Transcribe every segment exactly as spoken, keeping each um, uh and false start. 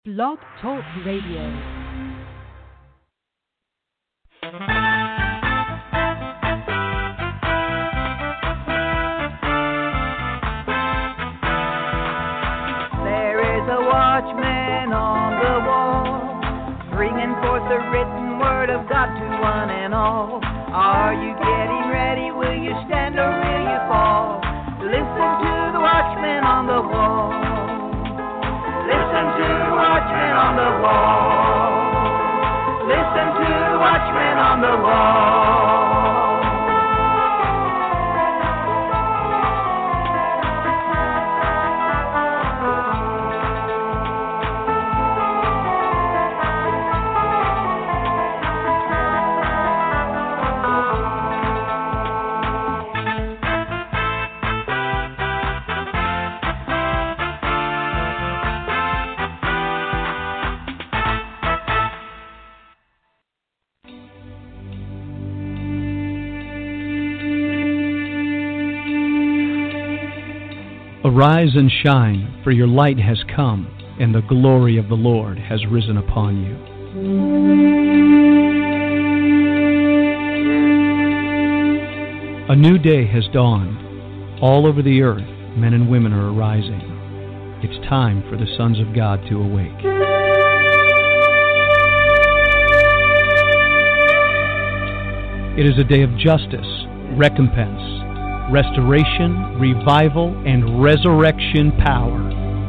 Blog Talk Radio. Watchman on the wall, bringing forth the written word of God to one and all. Are you getting ready? Will you stand or will you fall? Listen to the watchman on the wall. Listen to the watchman on the wall. Listen to the watchman on the wall. Arise and shine, for your light has come, and the glory of the Lord has risen upon you. A new day has dawned. All over the earth, men and women are arising. It's time for the sons of God to awake. It is a day of justice, recompense, restoration, revival, and resurrection power.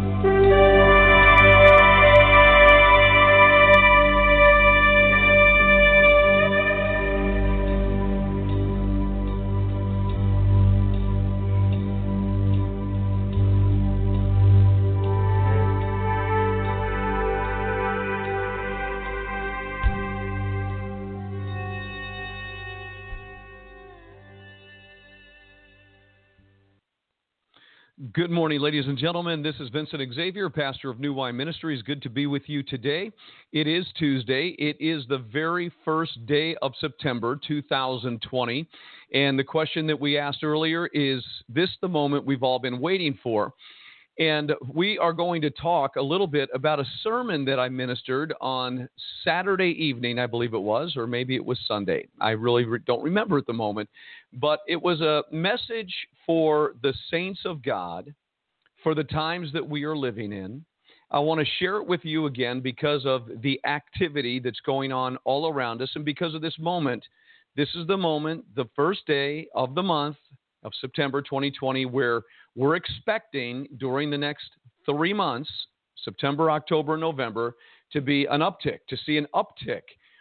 Good morning, ladies and gentlemen. This is Vincent Xavier, pastor of New Wine Ministries. Good to be with you today. It is Tuesday. It is the very first day of September two thousand twenty. And the question that we asked earlier is this the moment we've all been waiting for? And we are going to talk a little bit about a sermon that I ministered on Saturday evening, I believe it was, or maybe it was Sunday. I really re- don't remember at the moment. But it was a message for the saints of God for the times that we are living in. I want to share it with you again because of the activity that's going on all around us and because of this moment. This is the moment, the first day of the month of September twenty twenty, where we're expecting during the next three months, September, October, November, to be an uptick, to see an uptick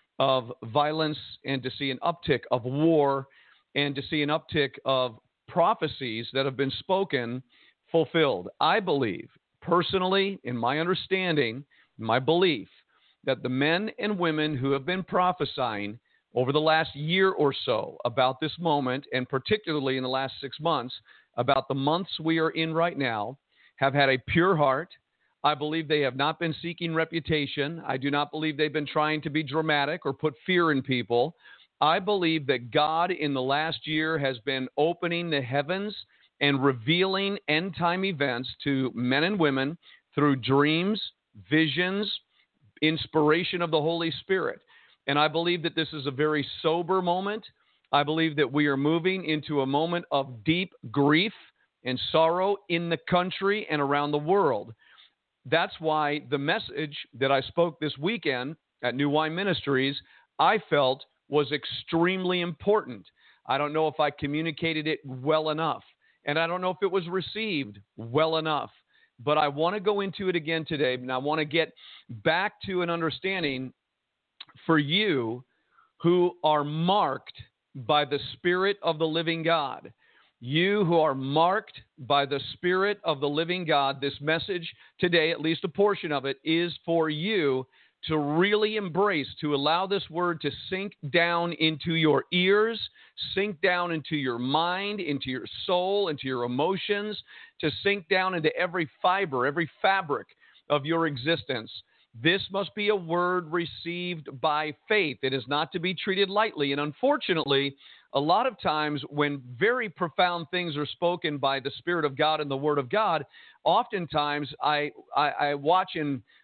of violence and to see an uptick of war and to see an uptick of prophecies that have been spoken fulfilled. I believe, personally, in my understanding, my belief, that the men and women who have been prophesying over the last year or so about this moment, and particularly in the last six months, about the months we are in right now, have had a pure heart. I believe they have not been seeking reputation. I do not believe they've been trying to be dramatic or put fear in people. I believe that God in the last year has been opening the heavens and revealing end-time events to men and women through dreams, visions, inspiration of the Holy Spirit. And I believe that this is a very sober moment. I believe that we are moving into a moment of deep grief and sorrow in the country and around the world. That's why the message that I spoke this weekend at New Wine Ministries, I felt was extremely important. I don't know if I communicated it well enough, and I don't know if it was received well enough, but I want to go into it again today, and I want to get back to an understanding for you who are marked by the Spirit of the living God. You who are marked by the Spirit of the living God, this message today, at least a portion of it, is for you to really embrace, to allow this word to sink down into your ears, sink down into your mind, into your soul, into your emotions, to sink down into every fiber, every fabric of your existence. This must be a word received by faith. It is not to be treated lightly. And unfortunately, a lot of times when very profound things are spoken by the Spirit of God and the Word of God, oftentimes I, I, I watch in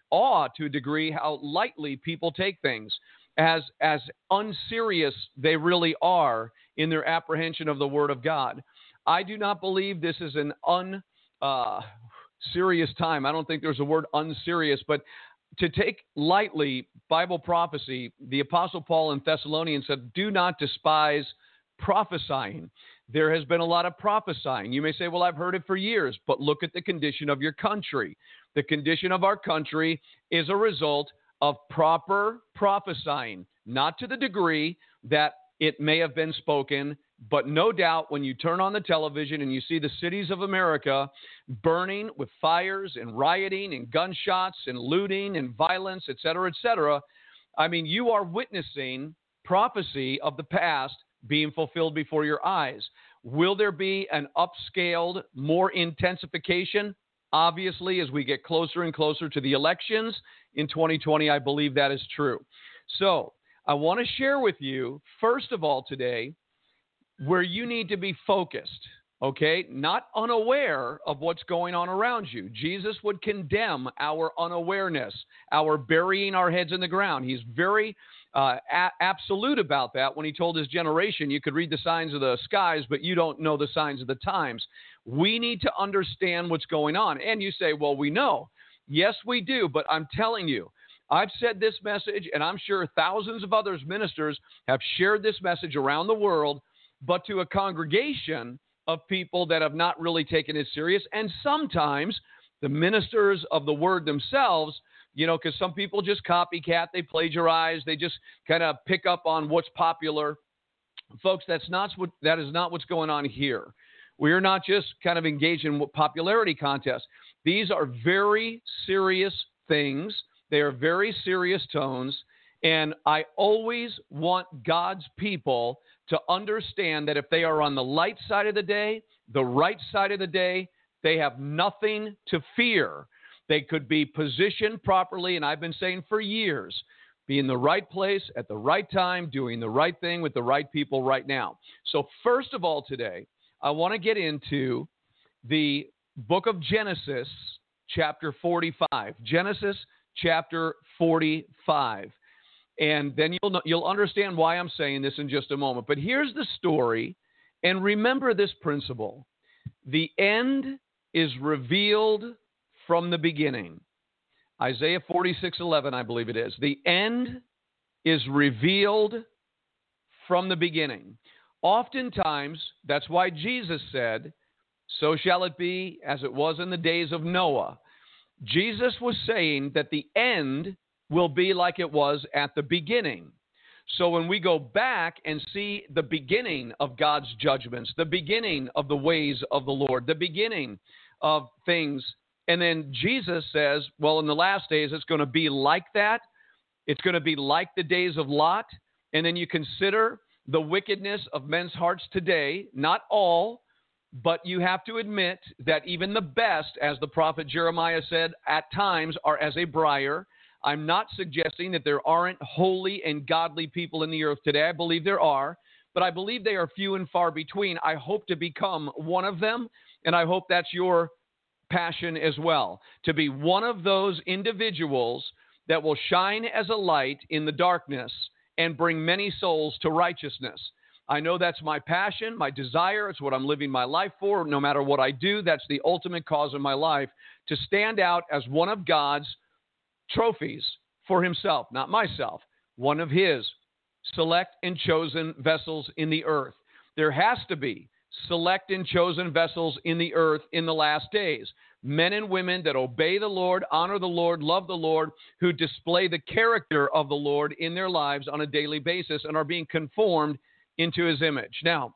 awe to a degree how lightly people take things, as as unserious they really are in their apprehension of the Word of God. I do not believe this is an un uh, serious time. I don't think there's a word unserious, but to take lightly Bible prophecy, the Apostle Paul in Thessalonians said, do not despise prophesying. There has been a lot of prophesying. You may say, well, I've heard it for years, but look at the condition of your country. The condition of our country is a result of proper prophesying, not to the degree that it may have been spoken, but no doubt when you turn on the television and you see the cities of America burning with fires and rioting and gunshots and looting and violence, et cetera, et cetera, I mean, you are witnessing prophecy of the past being fulfilled before your eyes. Will there be an upscaled, more intensification? Obviously, as we get closer and closer to the elections in twenty twenty, I believe that is true. So I want to share with you, first of all today, where you need to be focused, okay? Not unaware of what's going on around you. Jesus would condemn our unawareness, our burying our heads in the ground. He's very uh, a- absolute about that when he told his generation, you could read the signs of the skies, but you don't know the signs of the times. We need to understand what's going on. And you say, well, we know. Yes, we do, but I'm telling you, I've said this message, and I'm sure thousands of others ministers have shared this message around the world, but to a congregation of people that have not really taken it serious. And sometimes the ministers of the word themselves, you know, because some people just copycat, they plagiarize, they just kind of pick up on what's popular. Folks, that's not what, that is not what's going on here. We are not just kind of engaged in popularity contests. These are very serious things. They are very serious tones. And I always want God's people to understand that if they are on the light side of the day, the right side of the day, they have nothing to fear. They could be positioned properly, and I've been saying for years, be in the right place at the right time, doing the right thing with the right people right now. So first of all today, I want to get into the book of Genesis, chapter forty-five. Genesis, chapter forty-five. And then you'll know, you'll understand why I'm saying this in just a moment. But here's the story, and remember this principle. The end is revealed from the beginning. Isaiah forty-six eleven, I believe it is. The end is revealed from the beginning. Oftentimes, that's why Jesus said, so shall it be as it was in the days of Noah. Jesus was saying that the end will be like it was at the beginning. So when we go back and see the beginning of God's judgments, the beginning of the ways of the Lord, the beginning of things, and then Jesus says, well, in the last days, it's going to be like that. It's going to be like the days of Lot. And then you consider the wickedness of men's hearts today, not all, but you have to admit that even the best, as the prophet Jeremiah said, at times are as a briar. I'm not suggesting that there aren't holy and godly people in the earth today. I believe there are, but I believe they are few and far between. I hope to become one of them, and I hope that's your passion as well, to be one of those individuals that will shine as a light in the darkness and bring many souls to righteousness. I know that's my passion, my desire. It's what I'm living my life for. No matter what I do, that's the ultimate cause of my life, to stand out as one of God's trophies for himself, not myself, one of his select and chosen vessels in the earth. There has to be select and chosen vessels in the earth in the last days. Men and women that obey the Lord, honor the Lord, love the Lord, who display the character of the Lord in their lives on a daily basis and are being conformed into his image. Now,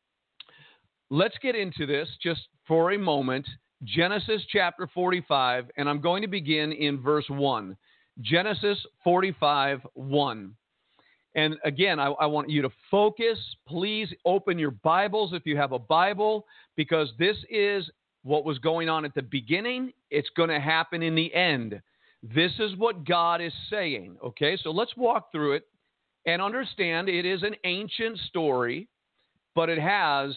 let's get into this just for a moment. Genesis chapter forty-five, and I'm going to begin in verse one. Genesis forty-five, one. And again, I, I want you to focus. Please open your Bibles if you have a Bible, because this is what was going on at the beginning. It's going to happen in the end. This is what God is saying. Okay, so let's walk through it and understand it is an ancient story, but it has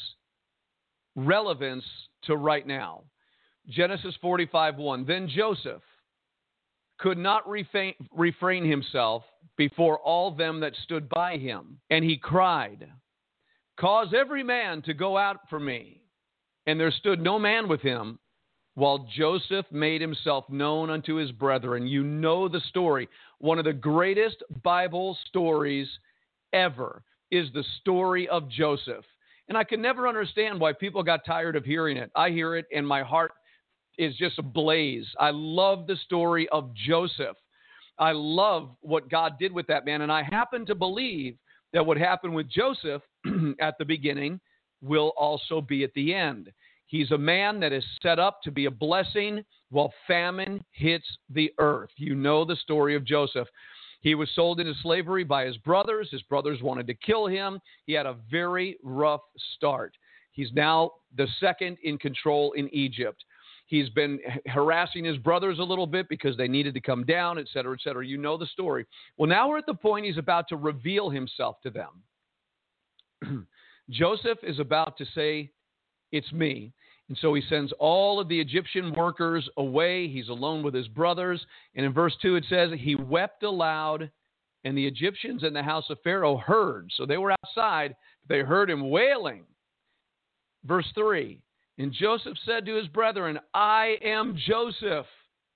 relevance to right now. Genesis forty-five, one. Then Joseph, could not refrain, refrain himself before all them that stood by him. And he cried, cause every man to go out for me. And there stood no man with him, while Joseph made himself known unto his brethren. You know the story. One of the greatest Bible stories ever is the story of Joseph. And I could never understand why people got tired of hearing it. I hear it and my heart is just ablaze. I love the story of Joseph. I love what God did with that man. And I happen to believe that what happened with Joseph at the beginning will also be at the end. He's a man that is set up to be a blessing while famine hits the earth. You know the story of Joseph. He was sold into slavery by his brothers. His brothers wanted to kill him. He had a very rough start. He's now the second in control in Egypt. He's been harassing his brothers a little bit because they needed to come down, et cetera, et cetera. You know the story. Well, now we're at the point he's about to reveal himself to them. Joseph is about to say, it's me. And so he sends all of the Egyptian workers away. He's alone with his brothers. And in verse two, it says, he wept aloud, and the Egyptians in the house of Pharaoh heard. So they were outside. They heard him wailing. Verse three, and Joseph said to his brethren, I am Joseph.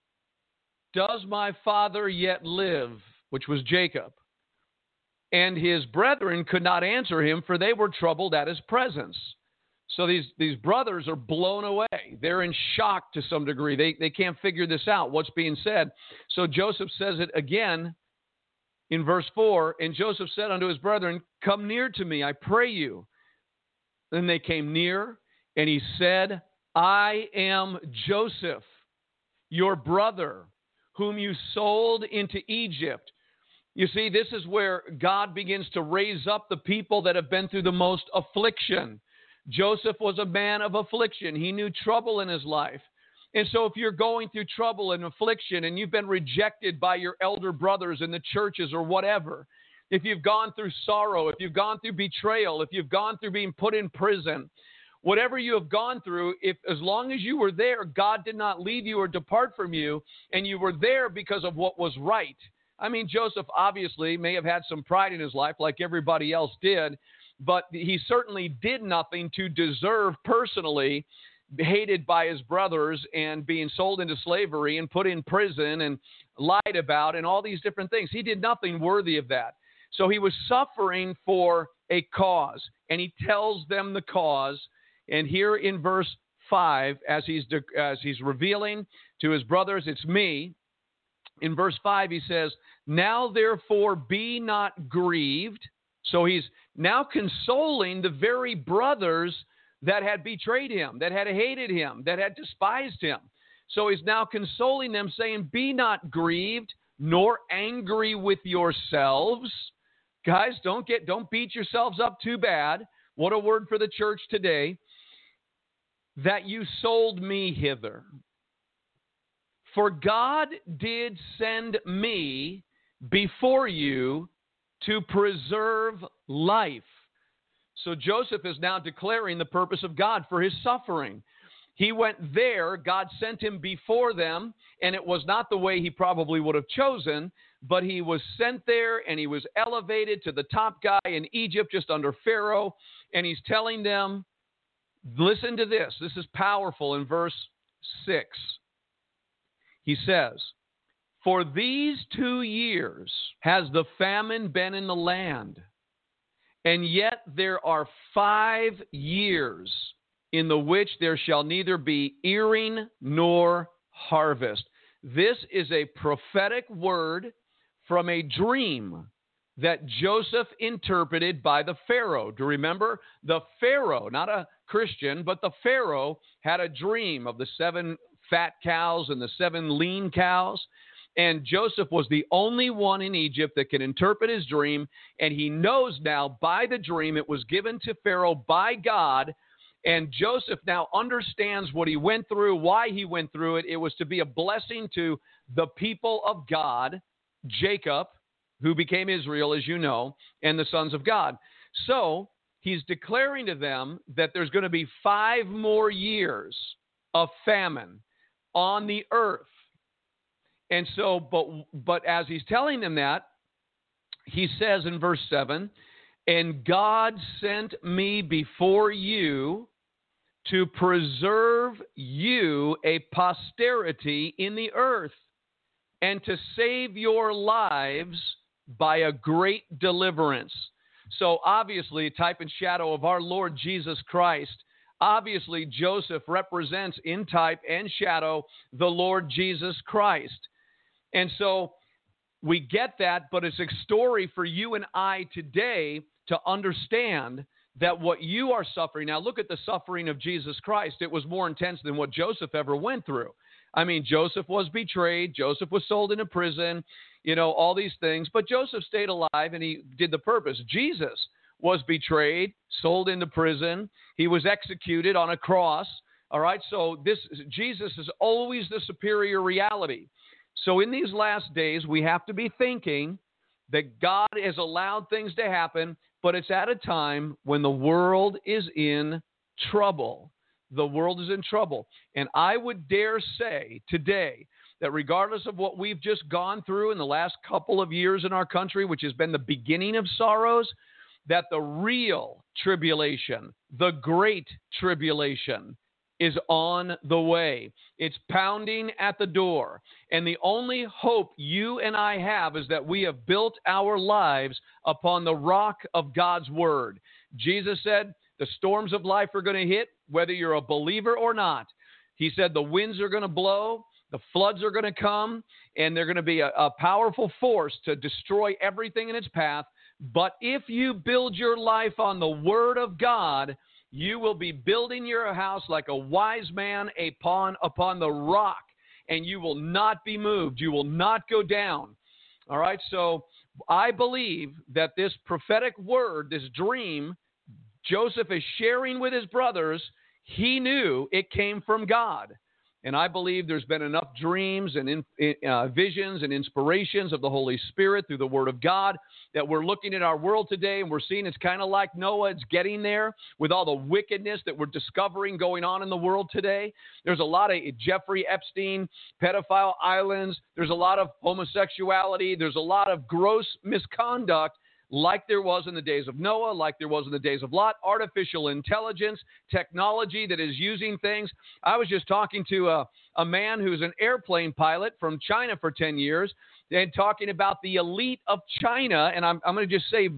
Does my father yet live? Which was Jacob. And his brethren could not answer him, for they were troubled at his presence. So these, these brothers are blown away. They're in shock to some degree. They, they can't figure this out, what's being said. So Joseph says it again in verse four. And Joseph said unto his brethren, come near to me, I pray you. Then they came near, and he said, I am Joseph, your brother, whom you sold into Egypt. You see, this is where God begins to raise up the people that have been through the most affliction. Joseph was a man of affliction. He knew trouble in his life. And so if you're going through trouble and affliction and you've been rejected by your elder brothers in the churches or whatever, if you've gone through sorrow, if you've gone through betrayal, if you've gone through being put in prison, whatever you have gone through, if as long as you were there, God did not leave you or depart from you, and you were there because of what was right. I mean, Joseph obviously may have had some pride in his life like everybody else did, but he certainly did nothing to deserve personally hated by his brothers and being sold into slavery and put in prison and lied about and all these different things. He did nothing worthy of that. So he was suffering for a cause, and he tells them the cause. And here in verse five, as he's as he's revealing to his brothers, it's me. In verse five, he says, now therefore be not grieved. So he's now consoling the very brothers that had betrayed him, that had hated him, that had despised him. So he's now consoling them, saying, be not grieved, nor angry with yourselves. Guys, don't get, don't beat yourselves up too bad. What a word for the church today. That you sold me hither. For God did send me before you to preserve life. So Joseph is now declaring the purpose of God for his suffering. He went there, God sent him before them, and it was not the way he probably would have chosen, but he was sent there and he was elevated to the top guy in Egypt just under Pharaoh, and he's telling them, listen to this. This is powerful in verse six. He says, for these two years has the famine been in the land, and yet there are five years in the which there shall neither be earing nor harvest. This is a prophetic word from a dream that Joseph interpreted by the Pharaoh. Do you remember? The Pharaoh, not a Christian, but the Pharaoh had a dream of the seven fat cows and the seven lean cows. And Joseph was the only one in Egypt that can interpret his dream. And he knows now by the dream it was given to Pharaoh by God. And Joseph now understands what he went through, why he went through it. It was to be a blessing to the people of God, Jacob, who became Israel, as you know, and the sons of God. So he's declaring to them that there's going to be five more years of famine on the earth. And so, but but as he's telling them that, he says in verse seven, and God sent me before you to preserve you a posterity in the earth, and to save your lives by a great deliverance. So obviously, type and shadow of our Lord Jesus Christ. Obviously, Joseph represents in type and shadow the Lord Jesus Christ. And so we get that, but it's a story for you and I today to understand that what you are suffering. Now, look at the suffering of Jesus Christ. It was more intense than what Joseph ever went through. I mean, Joseph was betrayed. Joseph was sold into prison, you know, all these things. But Joseph stayed alive and he did the purpose. Jesus was betrayed, sold into prison. He was executed on a cross. All right, so this Jesus is always the superior reality. So in these last days, we have to be thinking that God has allowed things to happen, but it's at a time when the world is in trouble. The world is in trouble. And I would dare say today that regardless of what we've just gone through in the last couple of years in our country, which has been the beginning of sorrows, that the real tribulation, the great tribulation, is on the way. It's pounding at the door. And the only hope you and I have is that we have built our lives upon the rock of God's word. Jesus said the storms of life are going to hit whether you're a believer or not. He said the winds are going to blow, the floods are going to come, and they're going to be a, a powerful force to destroy everything in its path. But if you build your life on the word of God, you will be building your house like a wise man upon, upon the rock, and you will not be moved. You will not go down. All right, so I believe that this prophetic word, this dream, Joseph is sharing with his brothers, he knew it came from God. And I believe there's been enough dreams and in, uh, visions and inspirations of the Holy Spirit through the Word of God that we're looking at our world today and we're seeing it's kind of like Noah. It's getting there with all the wickedness that we're discovering going on in the world today. There's a lot of Jeffrey Epstein, pedophile islands. There's a lot of homosexuality. There's a lot of gross misconduct, like there was in the days of Noah, like there was in the days of Lot, artificial intelligence, technology that is using things. I was just talking to a, a man who's an airplane pilot from China for ten years and talking about the elite of China. And I'm, I'm going to just say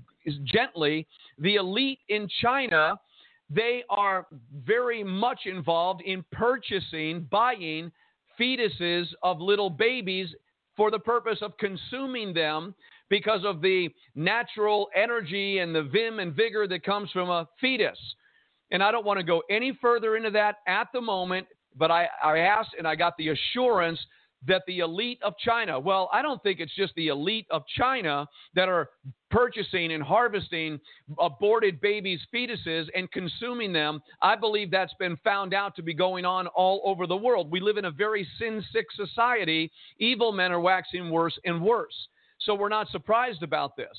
gently, the elite in China, they are very much involved in purchasing, buying fetuses of little babies for the purpose of consuming them, because of the natural energy and the vim and vigor that comes from a fetus. And I don't want to go any further into that at the moment, but I, I asked and I got the assurance that the elite of China, well, I don't think it's just the elite of China that are purchasing and harvesting aborted babies' fetuses and consuming them. I believe that's been found out to be going on all over the world. We live in a very sin-sick society. Evil men are waxing worse and worse. So we're not surprised about this.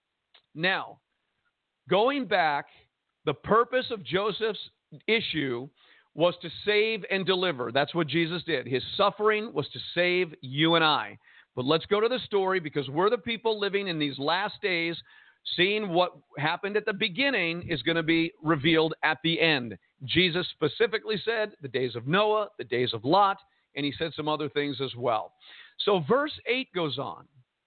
Now, going back, the purpose of Joseph's issue was to save and deliver. That's what Jesus did. His suffering was to save you and I. But let's go to the story, because we're the people living in these last days, seeing what happened at the beginning is going to be revealed at the end. Jesus specifically said the days of Noah, the days of Lot, and he said some other things as well. So verse eight goes on.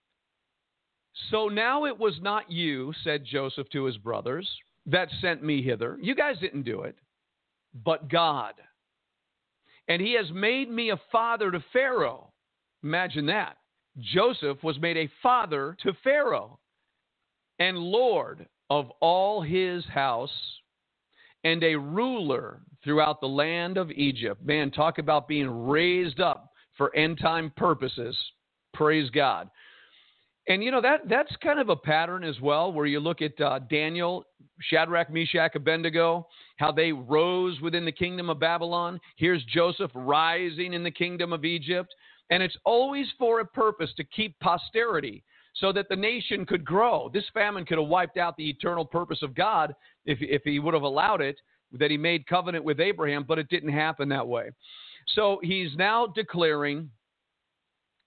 So now it was not you, said Joseph to his brothers, that sent me hither. You guys didn't do it, but God. And he has made me a father to Pharaoh. Imagine that. Joseph was made a father to Pharaoh and Lord of all his house and a ruler throughout the land of Egypt. Man, talk about being raised up for end-time purposes. Praise God. And, you know, that that's kind of a pattern as well, where you look at uh, Daniel, Shadrach, Meshach, Abednego, how they rose within the kingdom of Babylon. Here's Joseph rising in the kingdom of Egypt. And it's always for a purpose to keep posterity so that the nation could grow. This famine could have wiped out the eternal purpose of God if, if he would have allowed it, that he made covenant with Abraham, but it didn't happen that way. So he's now declaring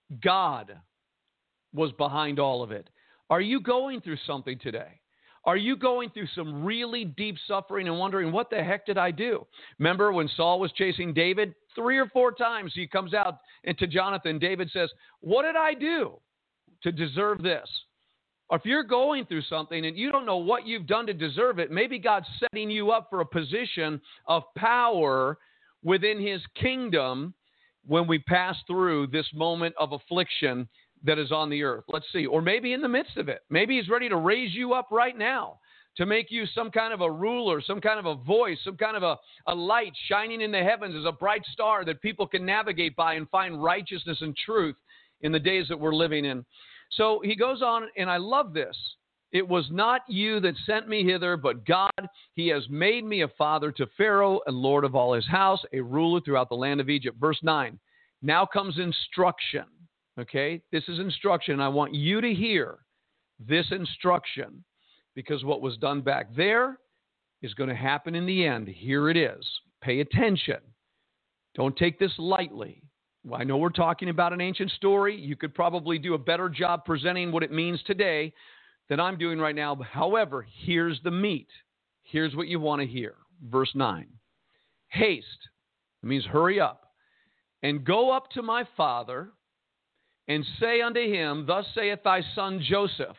God was behind all of it. Are you going through something today? Are you going through some really deep suffering and wondering, what the heck did I do? Remember when Saul was chasing David? Three or four times he comes out and to Jonathan, David says, what did I do to deserve this? Or if you're going through something and you don't know what you've done to deserve it, maybe God's setting you up for a position of power within his kingdom when we pass through this moment of affliction that is on the earth. Let's see. Or maybe in the midst of it. Maybe he's ready to raise you up right now to make you some kind of a ruler, some kind of a voice, some kind of a, a light shining in the heavens as a bright star that people can navigate by and find righteousness and truth in the days that we're living in. So he goes on, and I love this. It was not you that sent me hither, but God. He has made me a father to Pharaoh and Lord of all his house, a ruler throughout the land of Egypt. Verse nine. Now comes instruction. Okay, this is instruction. I want you to hear this instruction because what was done back there is going to happen in the end. Here it is. Pay attention. Don't take this lightly. Well, I know we're talking about an ancient story. You could probably do a better job presenting what it means today than I'm doing right now. However, here's the meat. Here's what you want to hear. Verse nine. Haste. It means hurry up. And go up to my father and say unto him, thus saith thy son Joseph,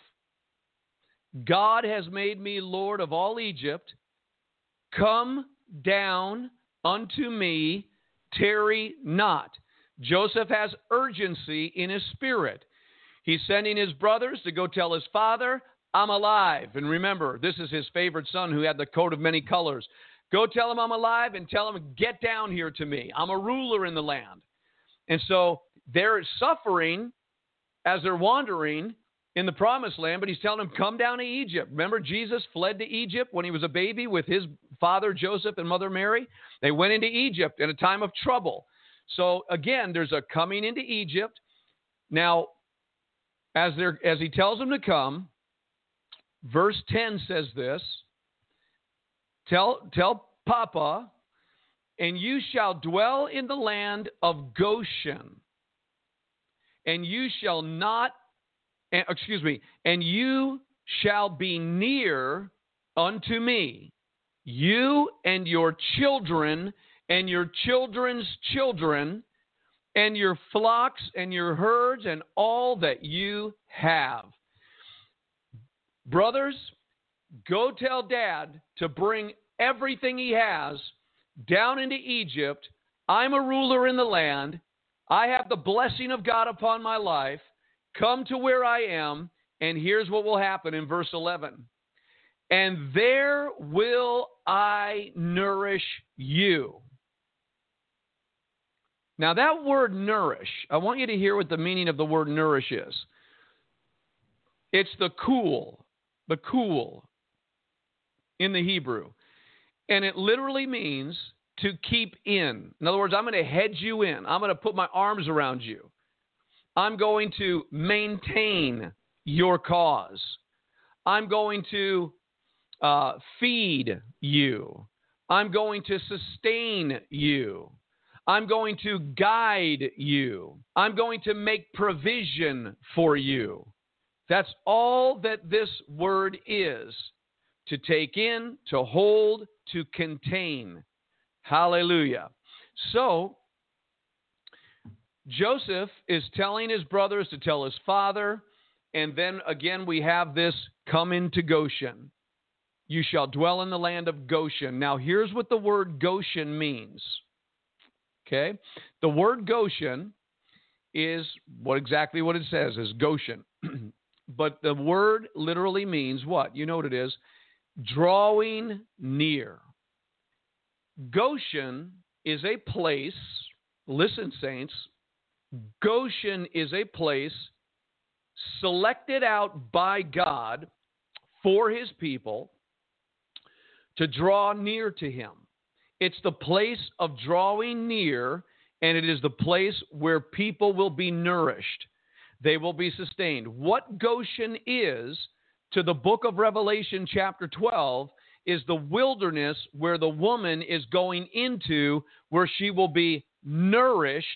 God has made me Lord of all Egypt. Come down unto me, tarry not. Joseph has urgency in his spirit. He's sending his brothers to go tell his father, I'm alive. And remember, this is his favorite son who had the coat of many colors. Go tell him I'm alive and tell him, get down here to me. I'm a ruler in the land. And so they're suffering as they're wandering in the promised land, but he's telling them, come down to Egypt. Remember, Jesus fled to Egypt when he was a baby with his father Joseph and mother Mary? They went into Egypt in a time of trouble. So again, there's a coming into Egypt. Now, as they're, as he tells them to come, verse ten says this, tell, tell Papa, and you shall dwell in the land of Goshen, and you shall not, excuse me, and you shall be near unto me, you and your children and your children's children, and your flocks and your herds and all that you have. Brothers, go tell Dad to bring everything he has down into Egypt. I'm a ruler in the land. I have the blessing of God upon my life. Come to where I am, and here's what will happen in verse eleven. And there will I nourish you. Now that word nourish, I want you to hear what the meaning of the word nourish is. It's the cool, the cool in the Hebrew. And it literally means to keep in. In other words, I'm going to hedge you in. I'm going to put my arms around you. I'm going to maintain your cause. I'm going to uh, feed you. I'm going to sustain you. I'm going to guide you. I'm going to make provision for you. That's all that this word is. To take in, to hold, to contain. Hallelujah. So, Joseph is telling his brothers to tell his father, and then again we have this, come into Goshen. You shall dwell in the land of Goshen. Now here's what the word Goshen means. Okay? The word Goshen is what exactly what it says, is Goshen. But the word literally means what? You know what it is? Drawing near. Goshen is a place, listen, saints, Goshen is a place selected out by God for his people to draw near to him. It's the place of drawing near, and it is the place where people will be nourished. They will be sustained. What Goshen is, to the book of Revelation chapter twelve, is the wilderness where the woman is going into, where she will be nourished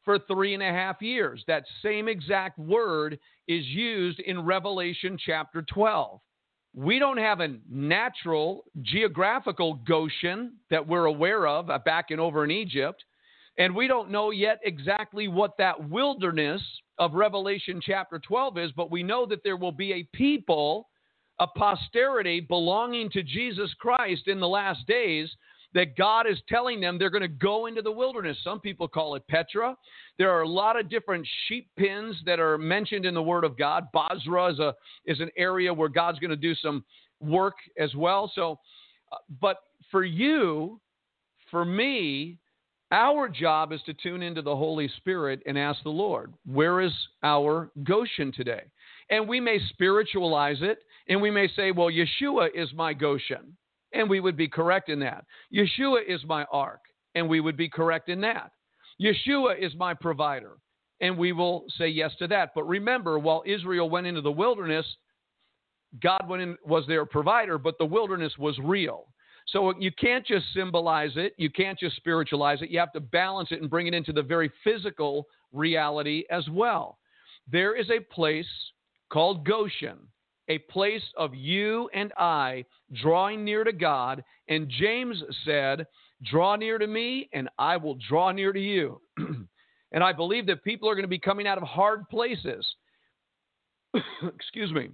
for three and a half years. That same exact word is used in Revelation chapter twelve. We don't have a natural geographical Goshen that we're aware of uh, back and over in Egypt. And we don't know yet exactly what that wilderness of Revelation chapter twelve is, but we know that there will be a people, a posterity belonging to Jesus Christ in the last days, that God is telling them they're going to go into the wilderness. Some people call it Petra. There are a lot of different sheep pens that are mentioned in the Word of God. Basra is a is an area where God's going to do some work as well. So, uh, but for you, for me, our job is to tune into the Holy Spirit and ask the Lord, where is our Goshen today? And we may spiritualize it, and we may say, well, Yeshua is my Goshen. And we would be correct in that. Yeshua is my ark, and we would be correct in that. Yeshua is my provider, and we will say yes to that. But remember, while Israel went into the wilderness, God went in, was their provider, but the wilderness was real. So you can't just symbolize it. You can't just spiritualize it. You have to balance it and bring it into the very physical reality as well. There is a place called Goshen, a place of you and I drawing near to God. And James said, draw near to me and I will draw near to you. And I believe that people are going to be coming out of hard places. Excuse me.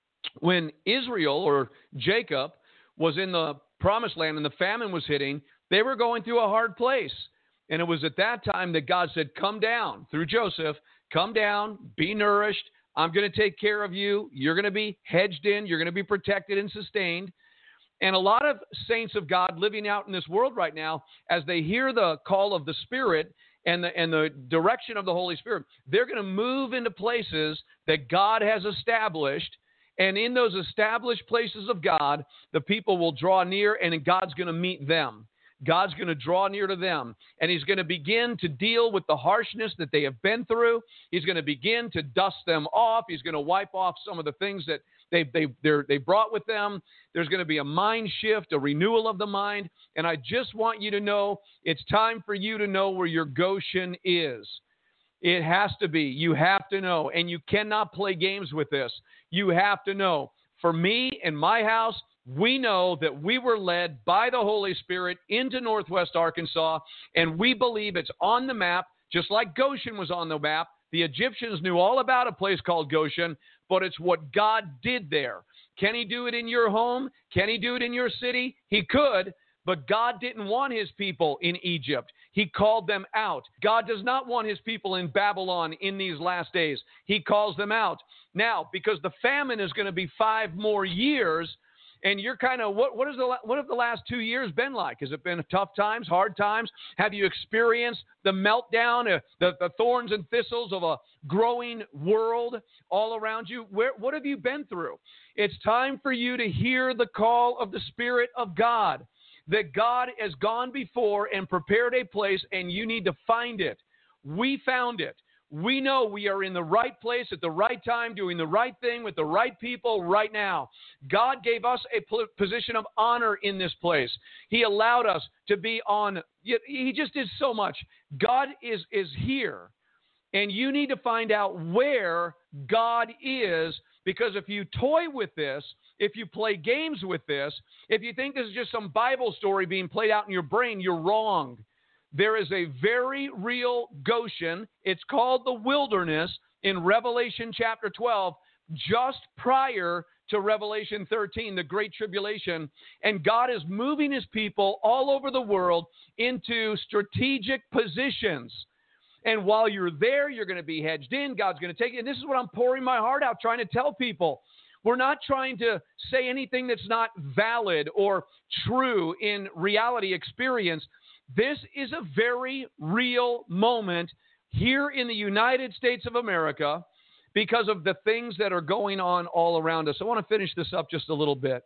When Israel or Jacob was in the promised land and the famine was hitting, they were going through a hard place. And it was at that time that God said, come down through Joseph, come down, be nourished. I'm going to take care of you. You're going to be hedged in. You're going to be protected and sustained. And a lot of saints of God living out in this world right now, as they hear the call of the Spirit and the, and the direction of the Holy Spirit, they're going to move into places that God has established. And in those established places of God, the people will draw near, and God's going to meet them. God's going to draw near to them, and he's going to begin to deal with the harshness that they have been through. He's going to begin to dust them off. He's going to wipe off some of the things that they they they brought with them. There's going to be a mind shift, a renewal of the mind, and I just want you to know it's time for you to know where your Goshen is. It has to be. You have to know, and you cannot play games with this. You have to know. For me and my house, we know that we were led by the Holy Spirit into Northwest Arkansas, and we believe it's on the map, just like Goshen was on the map. The Egyptians knew all about a place called Goshen, but it's what God did there. Can he do it in your home? Can he do it in your city? He could, but God didn't want his people in Egypt. He called them out. God does not want his people in Babylon in these last days. He calls them out. Now, because the famine is going to be five more years, and you're kind of, what, what, is the, what have the last two years been like? Has it been tough times, hard times? Have you experienced the meltdown, uh, the, the thorns and thistles of a growing world all around you? Where, what have you been through? It's time for you to hear the call of the Spirit of God, that God has gone before and prepared a place, and you need to find it. We found it. We know we are in the right place at the right time, doing the right thing with the right people right now. God gave us a position of honor in this place. He allowed us to be on. He just did so much. God is, is here. And you need to find out where God is, because if you toy with this, if you play games with this, if you think this is just some Bible story being played out in your brain, you're wrong. There is a very real Goshen. It's called the wilderness in Revelation chapter twelve, just prior to Revelation thirteen, the Great Tribulation. And God is moving his people all over the world into strategic positions. And while you're there, you're going to be hedged in. God's going to take it. And this is what I'm pouring my heart out, trying to tell people. We're not trying to say anything that's not valid or true in reality experience. This is a very real moment here in the United States of America because of the things that are going on all around us. I want to finish this up just a little bit.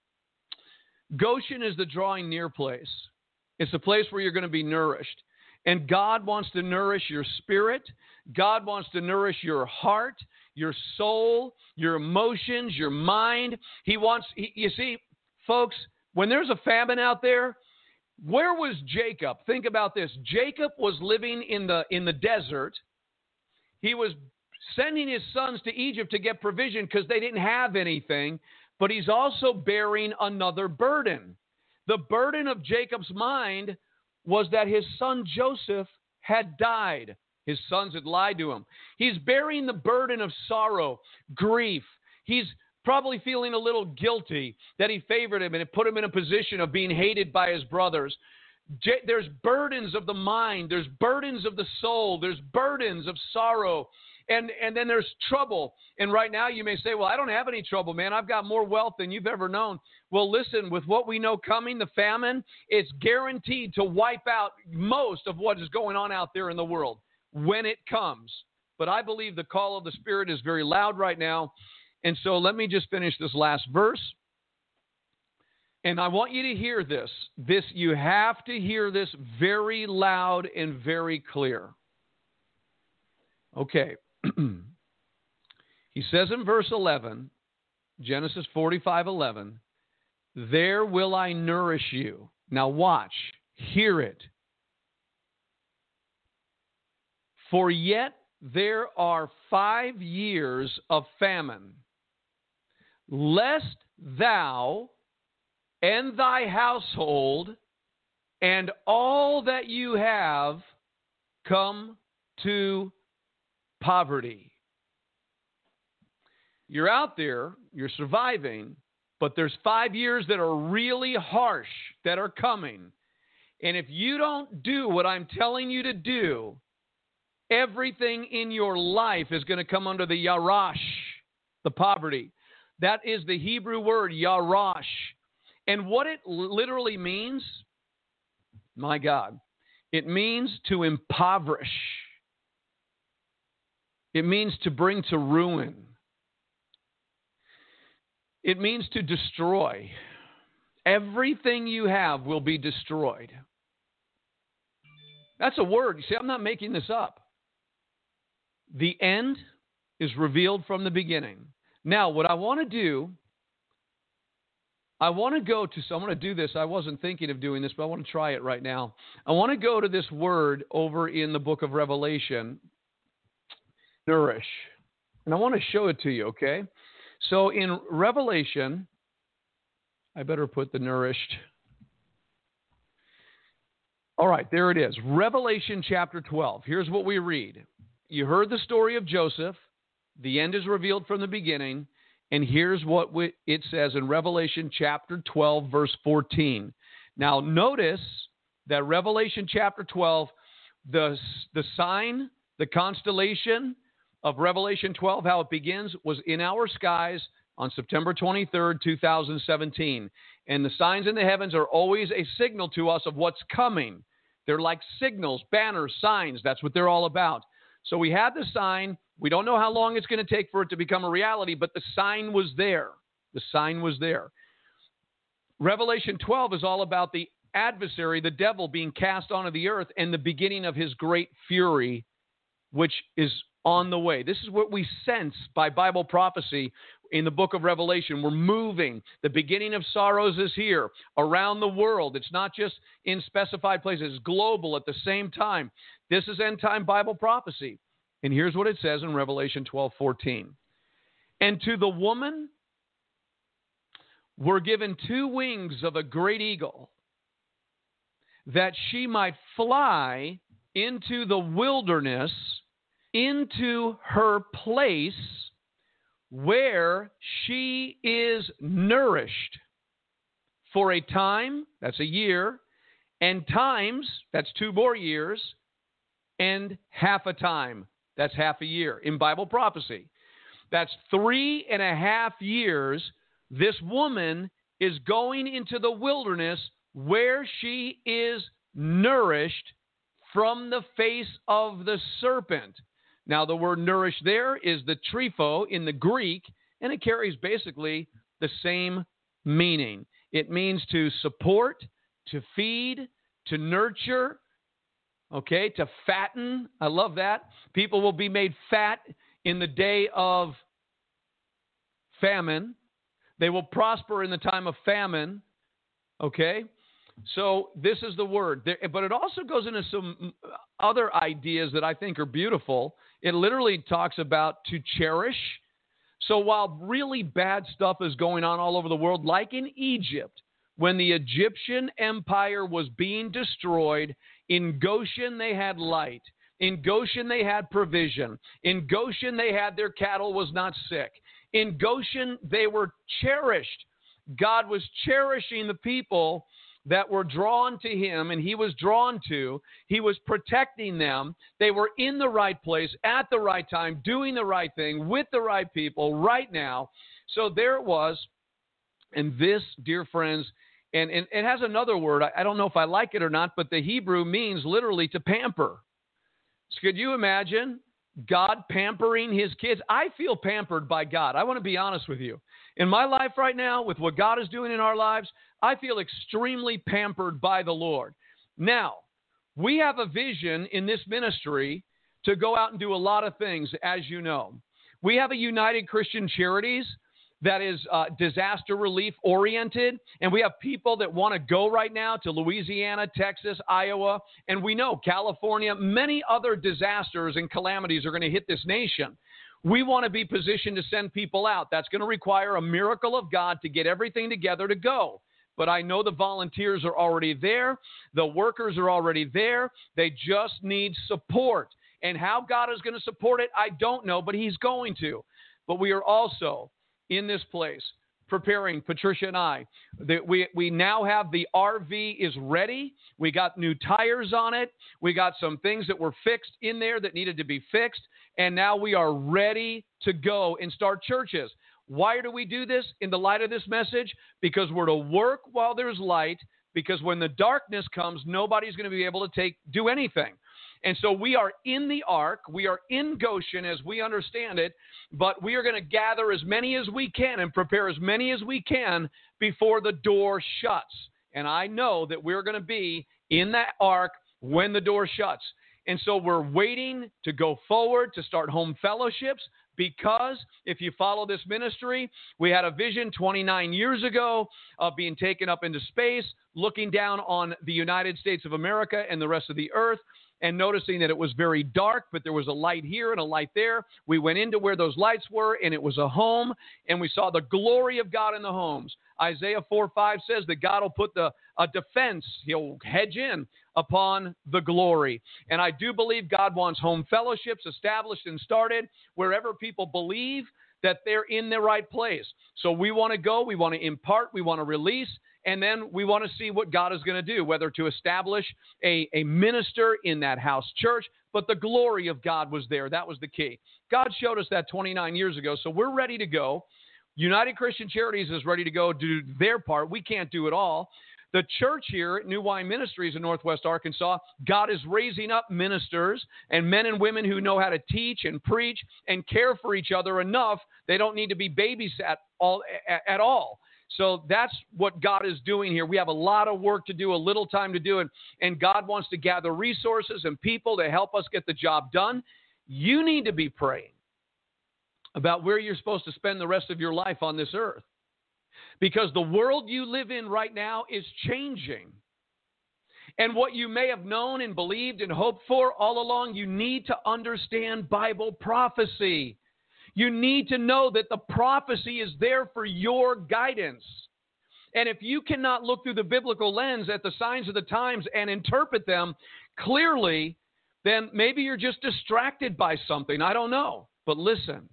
Goshen is the drawing near place. It's the place where you're going to be nourished. And God wants to nourish your spirit. God wants to nourish your heart, your soul, your emotions, your mind. He wants, he, you see, folks, when there's a famine out there, Where was Jacob? Think about this. Jacob was living in the in the desert. He was sending his sons to Egypt to get provision because they didn't have anything, but he's also bearing another burden. The burden of Jacob's mind was that his son Joseph had died. His sons had lied to him. He's bearing the burden of sorrow, grief. He's probably feeling a little guilty that he favored him and it put him in a position of being hated by his brothers. J- there's burdens of the mind. There's burdens of the soul. There's burdens of sorrow. And, and then there's trouble. And right now you may say, well, I don't have any trouble, man. I've got more wealth than you've ever known. Well, listen, with what we know coming, the famine, it's guaranteed to wipe out most of what is going on out there in the world when it comes. But I believe the call of the Spirit is very loud right now. And so let me just finish this last verse. And I want you to hear this. This, you have to hear this very loud and very clear. Okay. He says in verse eleven, Genesis forty-five eleven, there will I nourish you. Now watch, hear it. For yet there are five years of famine, lest thou and thy household and all that you have come to poverty. You're out there, you're surviving, but there's five years that are really harsh that are coming. And if you don't do what I'm telling you to do, everything in your life is going to come under the yarash, the poverty. That is the Hebrew word, yarash. And what it literally means, my God, it means to impoverish. It means to bring to ruin. It means to destroy. Everything you have will be destroyed. That's a word. You see, I'm not making this up. The end is revealed from the beginning. Now, what I want to do, I want to go to, so I'm going to do this. I wasn't thinking of doing this, but I want to try it right now. I want to go to this word over in the book of Revelation, nourish. And I want to show it to you, okay? So in Revelation, I better put the nourished. All right, there it is. Revelation chapter twelve. Here's what we read. You heard the story of Joseph. The end is revealed from the beginning. And here's what it says in Revelation chapter twelve, verse fourteen. Now, notice that Revelation chapter twelve, the, the sign, the constellation of Revelation twelve, how it begins, was in our skies on September twenty-third, two thousand seventeen. And the signs in the heavens are always a signal to us of what's coming. They're like signals, banners, signs. That's what they're all about. So we had the sign. We don't know how long it's going to take for it to become a reality, but the sign was there. The sign was there. Revelation twelve is all about the adversary, the devil, being cast onto the earth and the beginning of his great fury, which is on the way. This is what we sense by Bible prophecy in the book of Revelation. We're moving. The beginning of sorrows is here around the world. It's not just in specified places. It's global at the same time. This is end-time Bible prophecy. And here's what it says in Revelation twelve fourteen. And to the woman were given two wings of a great eagle, that she might fly into the wilderness, into her place where she is nourished for a time, that's a year, and times, that's two more years, and half a time, that's half a year in Bible prophecy. That's three and a half years. This woman is going into the wilderness where she is nourished from the face of the serpent. Now, the word nourish there is the tripho in the Greek, and it carries basically the same meaning. It means to support, to feed, to nurture, okay, to fatten. I love that. People will be made fat in the day of famine. They will prosper in the time of famine, okay? So this is the word. There, but it also goes into some other ideas that I think are beautiful. It literally talks about to cherish. So while really bad stuff is going on all over the world, like in Egypt, when the Egyptian empire was being destroyed, in Goshen they had light. In Goshen they had provision. In Goshen they had their cattle was not sick. In Goshen they were cherished. God was cherishing the people that were drawn to him, and he was drawn to. He was protecting them. They were in the right place at the right time, doing the right thing with the right people right now. So there it was. And this, dear friends, and, and it has another word. I, I don't know if I like it or not, but the Hebrew means literally to pamper. So could you imagine God pampering his kids? I feel pampered by God. I want to be honest with you. In my life right now, with what God is doing in our lives, I feel extremely pampered by the Lord. Now, we have a vision in this ministry to go out and do a lot of things, as you know. We have a United Christian Charities that is uh, disaster relief oriented, and we have people that want to go right now to Louisiana, Texas, Iowa, and we know California, many other disasters and calamities are going to hit this nation. We want to be positioned to send people out. That's going to require a miracle of God to get everything together to go. But I know the volunteers are already there. The workers are already there. They just need support. And how God is going to support it, I don't know, but he's going to. But we are also in this place preparing, Patricia and I, that we, we now have the R V is ready. We got new tires on it. We got some things that were fixed in there that needed to be fixed. And now we are ready to go and start churches. Why do we do this in the light of this message? Because we're to work while there's light, because when the darkness comes, nobody's going to be able to take do anything. And so we are in the ark. We are in Goshen as we understand it, but we are going to gather as many as we can and prepare as many as we can before the door shuts. And I know that we're going to be in that ark when the door shuts. And so we're waiting to go forward to start home fellowships, because if you follow this ministry, we had a vision twenty-nine years ago of being taken up into space, looking down on the United States of America and the rest of the earth, and noticing that it was very dark, but there was a light here and a light there. We went into where those lights were, and it was a home, and we saw the glory of God in the homes. Isaiah four five says that God will put the a defense, he'll hedge in upon the glory. And I do believe God wants home fellowships established and started wherever people believe that they're in the right place. So we want to go, we want to impart, we want to release, and then we want to see what God is going to do, whether to establish a, a minister in that house church, but the glory of God was there. That was the key. God showed us that twenty-nine years ago, so we're ready to go. United Christian Charities is ready to go do their part. We can't do it all. The church here at New Wine Ministries in Northwest Arkansas, God is raising up ministers and men and women who know how to teach and preach and care for each other enough. They don't need to be babysat all, at all. So that's what God is doing here. We have a lot of work to do, a little time to do it, and God wants to gather resources and people to help us get the job done. You need to be praying about where you're supposed to spend the rest of your life on this earth. Because the world you live in right now is changing. And what you may have known and believed and hoped for all along, you need to understand Bible prophecy. You need to know that the prophecy is there for your guidance. And if you cannot look through the biblical lens at the signs of the times and interpret them clearly, then maybe you're just distracted by something. I don't know. But listen,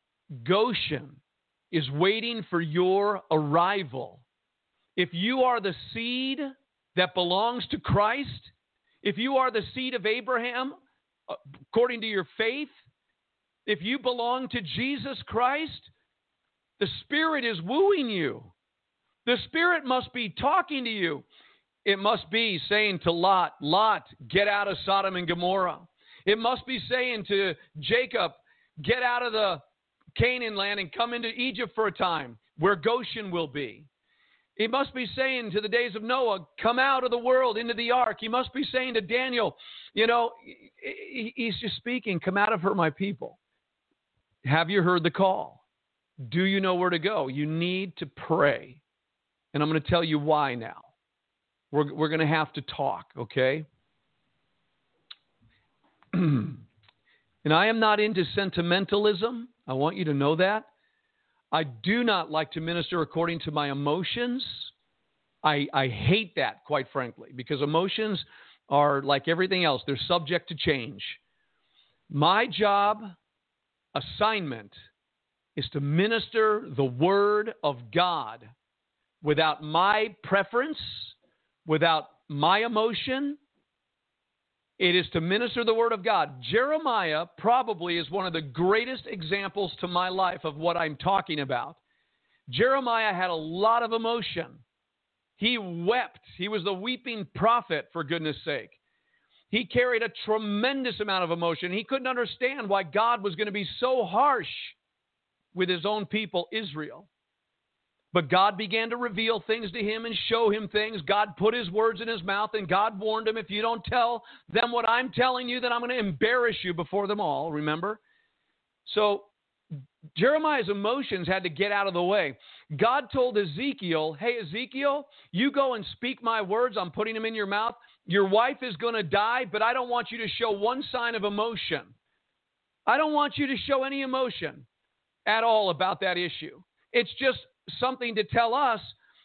Goshen is waiting for your arrival. If you are the seed that belongs to Christ, if you are the seed of Abraham, according to your faith, if you belong to Jesus Christ, the Spirit is wooing you. The Spirit must be talking to you. It must be saying to Lot, Lot, get out of Sodom and Gomorrah. It must be saying to Jacob, get out of the Canaan land and come into Egypt for a time, where Goshen will be. He must be saying to the days of Noah, come out of the world into the ark. He must be saying to Daniel, you know, he's just speaking, come out of her, my people. Have you heard the call? Do you know where to go? You need to pray. And I'm going to tell you why now. we're, we're going to have to talk, okay? And I am not into sentimentalism. I want you to know that. I do not like to minister according to my emotions. I, I hate that, quite frankly, because emotions are like everything else. They're subject to change. My job, assignment, is to minister the Word of God without my preference, without my emotion. It is to minister the Word of God. Jeremiah probably is one of the greatest examples to my life of what I'm talking about. Jeremiah had a lot of emotion. He wept. He was the weeping prophet, for goodness sake. He carried a tremendous amount of emotion. He couldn't understand why God was going to be so harsh with his own people, Israel. But God began to reveal things to him and show him things. God put his words in his mouth, and God warned him, if you don't tell them what I'm telling you, then I'm going to embarrass you before them all, remember? So Jeremiah's emotions had to get out of the way. God told Ezekiel, hey, Ezekiel, you go and speak my words. I'm putting them in your mouth. Your wife is going to die, but I don't want you to show one sign of emotion. I don't want you to show any emotion at all about that issue. It's just something to tell us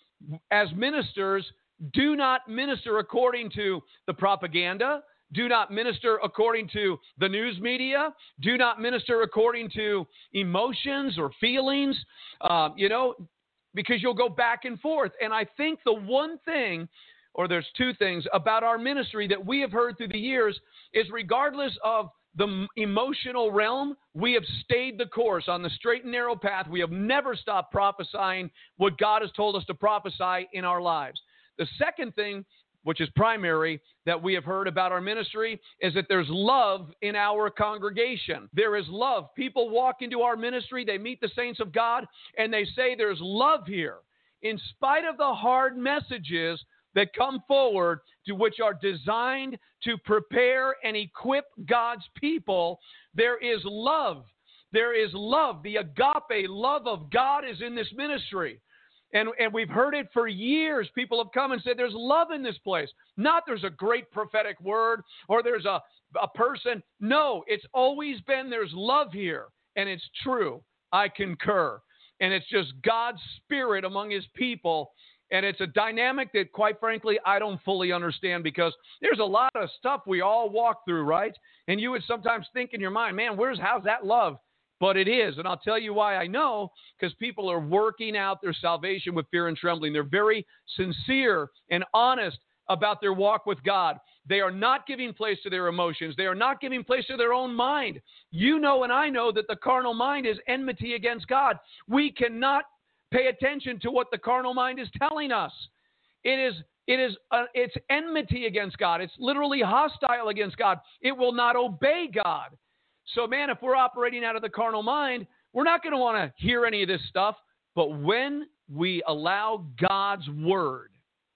as ministers, do not minister according to the propaganda. Do not minister according to the news media. Do not minister according to emotions or feelings, uh, you know, because you'll go back and forth. And I think the one thing, or there's two things about our ministry that we have heard through the years is regardless of the emotional realm, we have stayed the course on the straight and narrow path. We have never stopped prophesying what God has told us to prophesy in our lives. The second thing, which is primary, that we have heard about our ministry is that there's love in our congregation. There is love. People walk into our ministry, they meet the saints of God, and they say there's love here. In spite of the hard messages that come forward, to which are designed to prepare and equip God's people, there is love. There is love. The agape love of God is in this ministry. And, and we've heard it for years. People have come and said, there's love in this place. Not there's a great prophetic word or there's a, a person. No, it's always been there's love here. And it's true. I concur. And it's just God's spirit among his people. And it's a dynamic that, quite frankly, I don't fully understand because there's a lot of stuff we all walk through, right? And you would sometimes think in your mind, man, where's how's that love? But it is. And I'll tell you why I know, because people are working out their salvation with fear and trembling. They're very sincere and honest about their walk with God. They are not giving place to their emotions. They are not giving place to their own mind. You know and I know that the carnal mind is enmity against God. We cannot pay attention to what the carnal mind is telling us. It is it is uh, it's enmity against God. It's literally hostile against God. It will not obey God. So, man, if we're operating out of the carnal mind, we're not going to want to hear any of this stuff. But when we allow God's word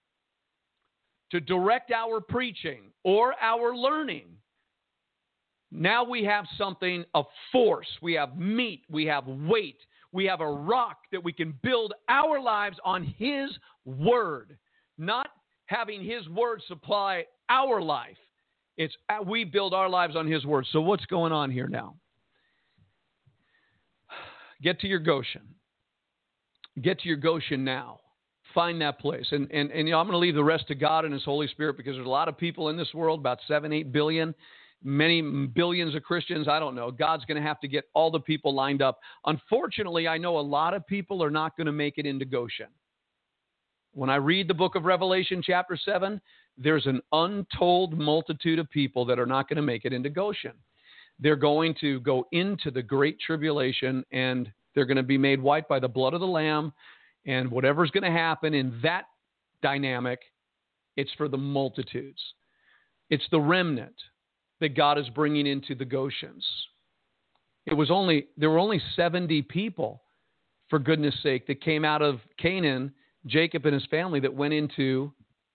to direct our preaching or our learning, now we have something of force. We have meat. We have weight. We have a rock that we can build our lives on his word, not having his word supply our life. It's we build our lives on his word. So what's going on here now? Get to your Goshen. Get to your Goshen now. Find that place. And, and, and you know, I'm going to leave the rest to God and his Holy Spirit because there's a lot of people in this world, about seven, eight billion, many billions of Christians. I don't know. God's going to have to get all the people lined up. Unfortunately, I know a lot of people are not going to make it into Goshen. When I read the book of Revelation chapter seven, there's an untold multitude of people that are not going to make it into Goshen. They're going to go into the great tribulation, and they're going to be made white by the blood of the Lamb, and whatever's going to happen in that dynamic, it's for the multitudes. It's the remnant that God is bringing into the Goshens. It was only, there were only seventy people, for goodness sake, that came out of Canaan, Jacob and his family, that went into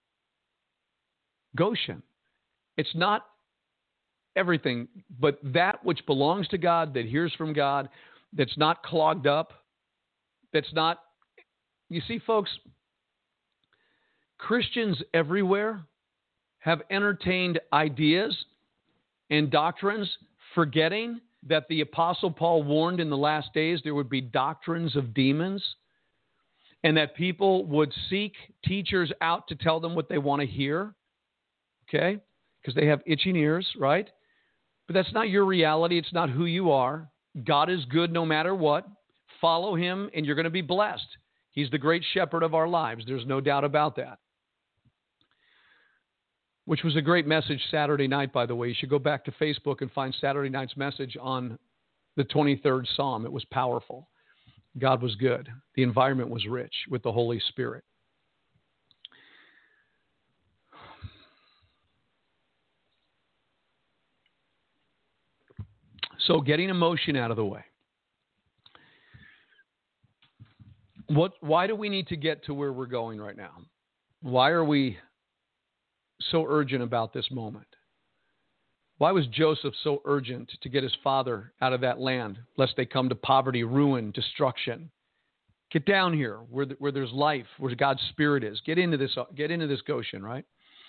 Goshen. It's not everything, but that which belongs to God, that hears from God, that's not clogged up, that's not, you see, folks, Christians everywhere have entertained ideas and doctrines, forgetting that the Apostle Paul warned in the last days there would be doctrines of demons, and that people would seek teachers out to tell them what they want to hear, okay? Because they have itching ears, right? But that's not your reality. It's not who you are. God is good no matter what. Follow him, and you're going to be blessed. He's the great shepherd of our lives. There's no doubt about that. Which was a great message Saturday night, by the way. You should go back to Facebook and find Saturday night's message on the twenty-third Psalm. It was powerful. God was good. The environment was rich with the Holy Spirit. So getting emotion out of the way. What? Why do we need to get to where we're going right now? Why are we so urgent about this moment? Why was Joseph so urgent to get his father out of that land, lest they come to poverty, ruin, destruction? Get down here where, the, where there's life, where God's Spirit is. Get into this, get into this Goshen, right?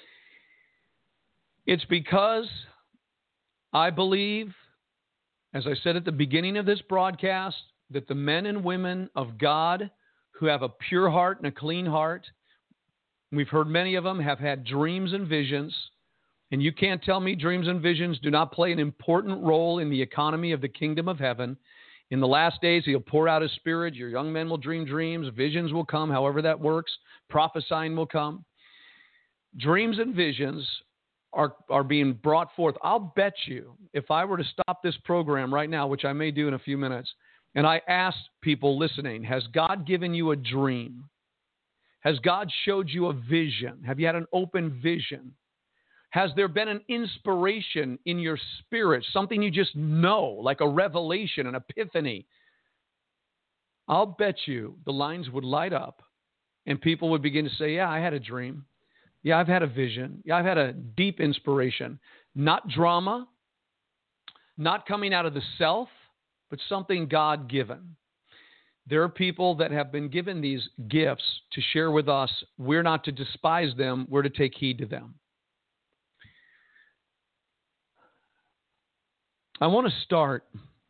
It's because I believe, as I said at the beginning of this broadcast, that the men and women of God who have a pure heart and a clean heart, we've heard many of them have had dreams and visions, and you can't tell me dreams and visions do not play an important role in the economy of the kingdom of heaven. In the last days, he'll pour out his Spirit. Your young men will dream dreams. Visions will come, however that works. Prophesying will come. Dreams and visions are, are being brought forth. I'll bet you, if I were to stop this program right now, which I may do in a few minutes, and I asked people listening, has God given you a dream? Has God showed you a vision? Have you had an open vision? Has there been an inspiration in your spirit, something you just know, like a revelation, an epiphany? I'll bet you the lines would light up and people would begin to say, yeah, I had a dream. Yeah, I've had a vision. Yeah, I've had a deep inspiration. Not drama, not coming out of the self, but something God-given. There are people that have been given these gifts to share with us. We're not to despise them. We're to take heed to them. I want to start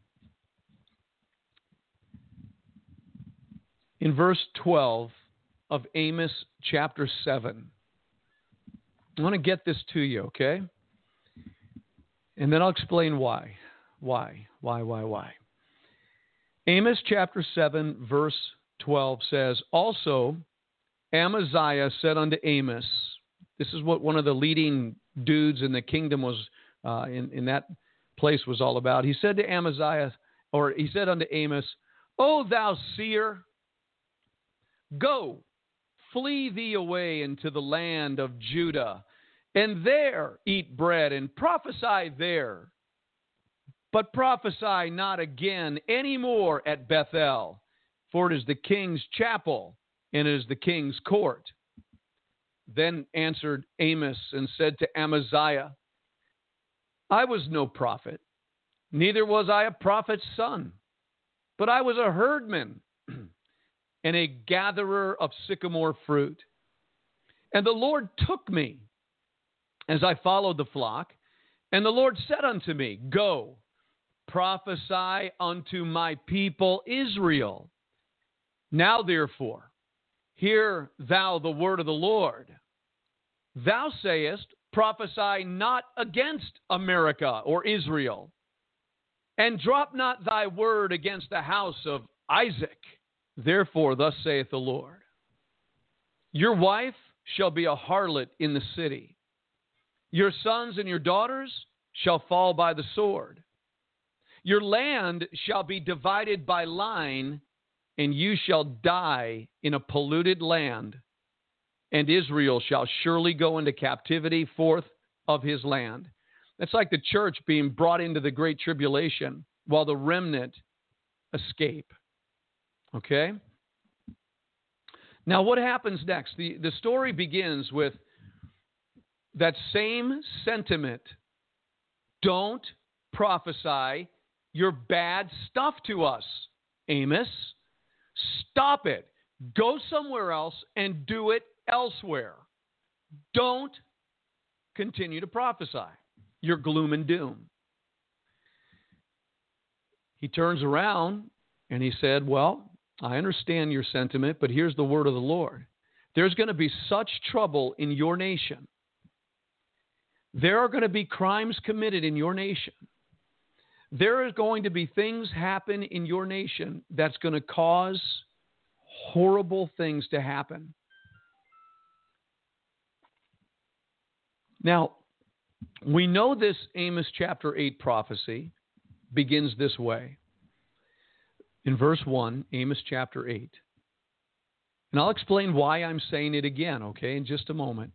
in verse twelve of Amos chapter seven. I want to get this to you, okay? And then I'll explain why. Why? Why, why, why? Amos chapter seven, verse twelve says, also Amaziah said unto Amos, this is what one of the leading dudes in the kingdom was, uh, in, in that place was all about. He said to Amaziah, or he said unto Amos, O thou seer, go, flee thee away into the land of Judah, and there eat bread, and prophesy there. But prophesy not again any more at Bethel, for it is the king's chapel, and it is the king's court. Then answered Amos and said to Amaziah, I was no prophet, neither was I a prophet's son, but I was a herdman and a gatherer of sycamore fruit. And the Lord took me as I followed the flock, and the Lord said unto me, go, prophesy unto my people Israel. Now therefore, hear thou the word of the Lord. Thou sayest, prophesy not against America or Israel, and drop not thy word against the house of Isaac. Therefore, thus saith the Lord, your wife shall be a harlot in the city. Your sons and your daughters shall fall by the sword. Your land shall be divided by line, and you shall die in a polluted land. And Israel shall surely go into captivity forth of his land. That's like the church being brought into the great tribulation while the remnant escape. Okay? Now what happens next? The, the story begins with that same sentiment. Don't prophesy your bad stuff to us, Amos. Stop it. Go somewhere else and do it elsewhere. Don't continue to prophesy your gloom and doom. He turns around and he said, well, I understand your sentiment, but here's the word of the Lord. There's going to be such trouble in your nation. There are going to be crimes committed in your nation. There is going to be things happen in your nation that's going to cause horrible things to happen. Now, we know this Amos chapter eight prophecy begins this way. In verse one, Amos chapter eight. And I'll explain why I'm saying it again, okay, in just a moment.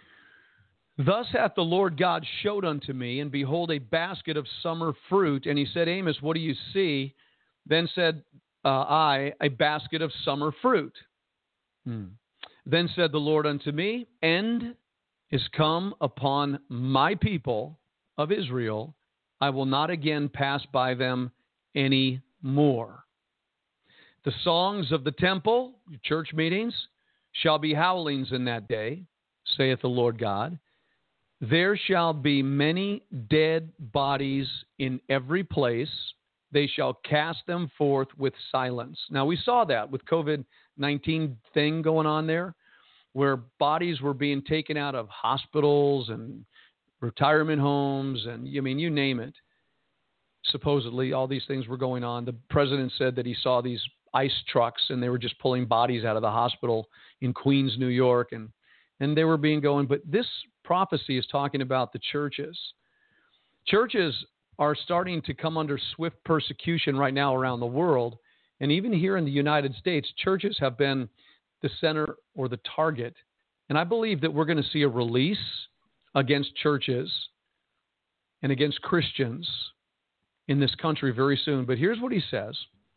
Thus hath the Lord God showed unto me, and behold, a basket of summer fruit. And he said, Amos, what do you see? Then said uh, I, a basket of summer fruit. Hmm. Then said the Lord unto me, end is come upon my people of Israel. I will not again pass by them any more. The songs of the temple, church meetings, shall be howlings in that day, saith the Lord God. There shall be many dead bodies in every place. They shall cast them forth with silence. Now, we saw that with covid nineteen thing going on there, where bodies were being taken out of hospitals and retirement homes, and I mean, you name it. Supposedly, all these things were going on. The president said that he saw these ice trucks, and they were just pulling bodies out of the hospital in Queens, New York, and, and they were being going. But this prophecy is talking about the churches. Churches are starting to come under swift persecution right now around the world, and even here in the United States, churches have been the center or the target. And I believe that we're going to see a release against churches and against Christians in this country very soon. But here's what he says.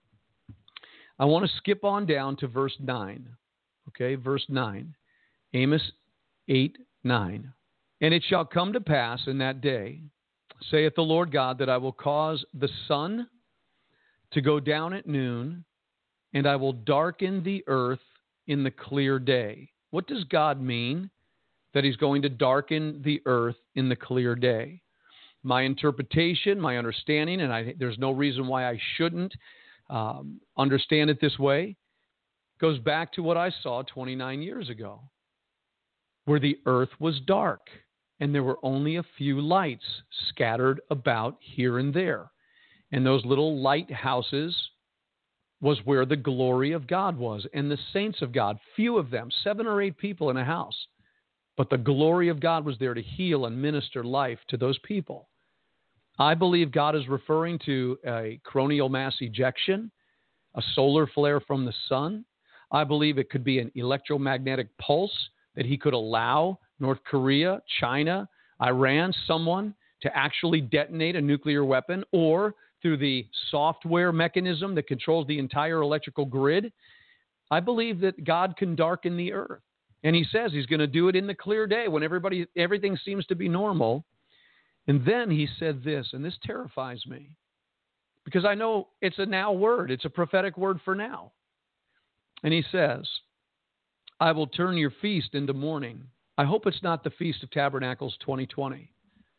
I want to skip on down to verse nine. Okay, verse nine. Amos eight, nine. And it shall come to pass in that day, saith the Lord God, that I will cause the sun to go down at noon, and I will darken the earth in the clear day. What does God mean that he's going to darken the earth in the clear day? My interpretation, my understanding, and I, there's no reason why I shouldn't um, understand it this way, goes back to what I saw twenty-nine years ago, where the earth was dark and there were only a few lights scattered about here and there. And those little lighthouses was where the glory of God was, and the saints of God, few of them, seven or eight people in a house. But the glory of God was there to heal and minister life to those people. I believe God is referring to a coronal mass ejection, a solar flare from the sun. I believe it could be an electromagnetic pulse that he could allow North Korea, China, Iran, someone to actually detonate a nuclear weapon, or through the software mechanism that controls the entire electrical grid. I believe that God can darken the earth. And he says he's going to do it in the clear day when everybody, everything seems to be normal. And then he said this, and this terrifies me, because I know it's a now word. It's a prophetic word for now. And he says, I will turn your feast into mourning. I hope it's not the Feast of Tabernacles twenty twenty.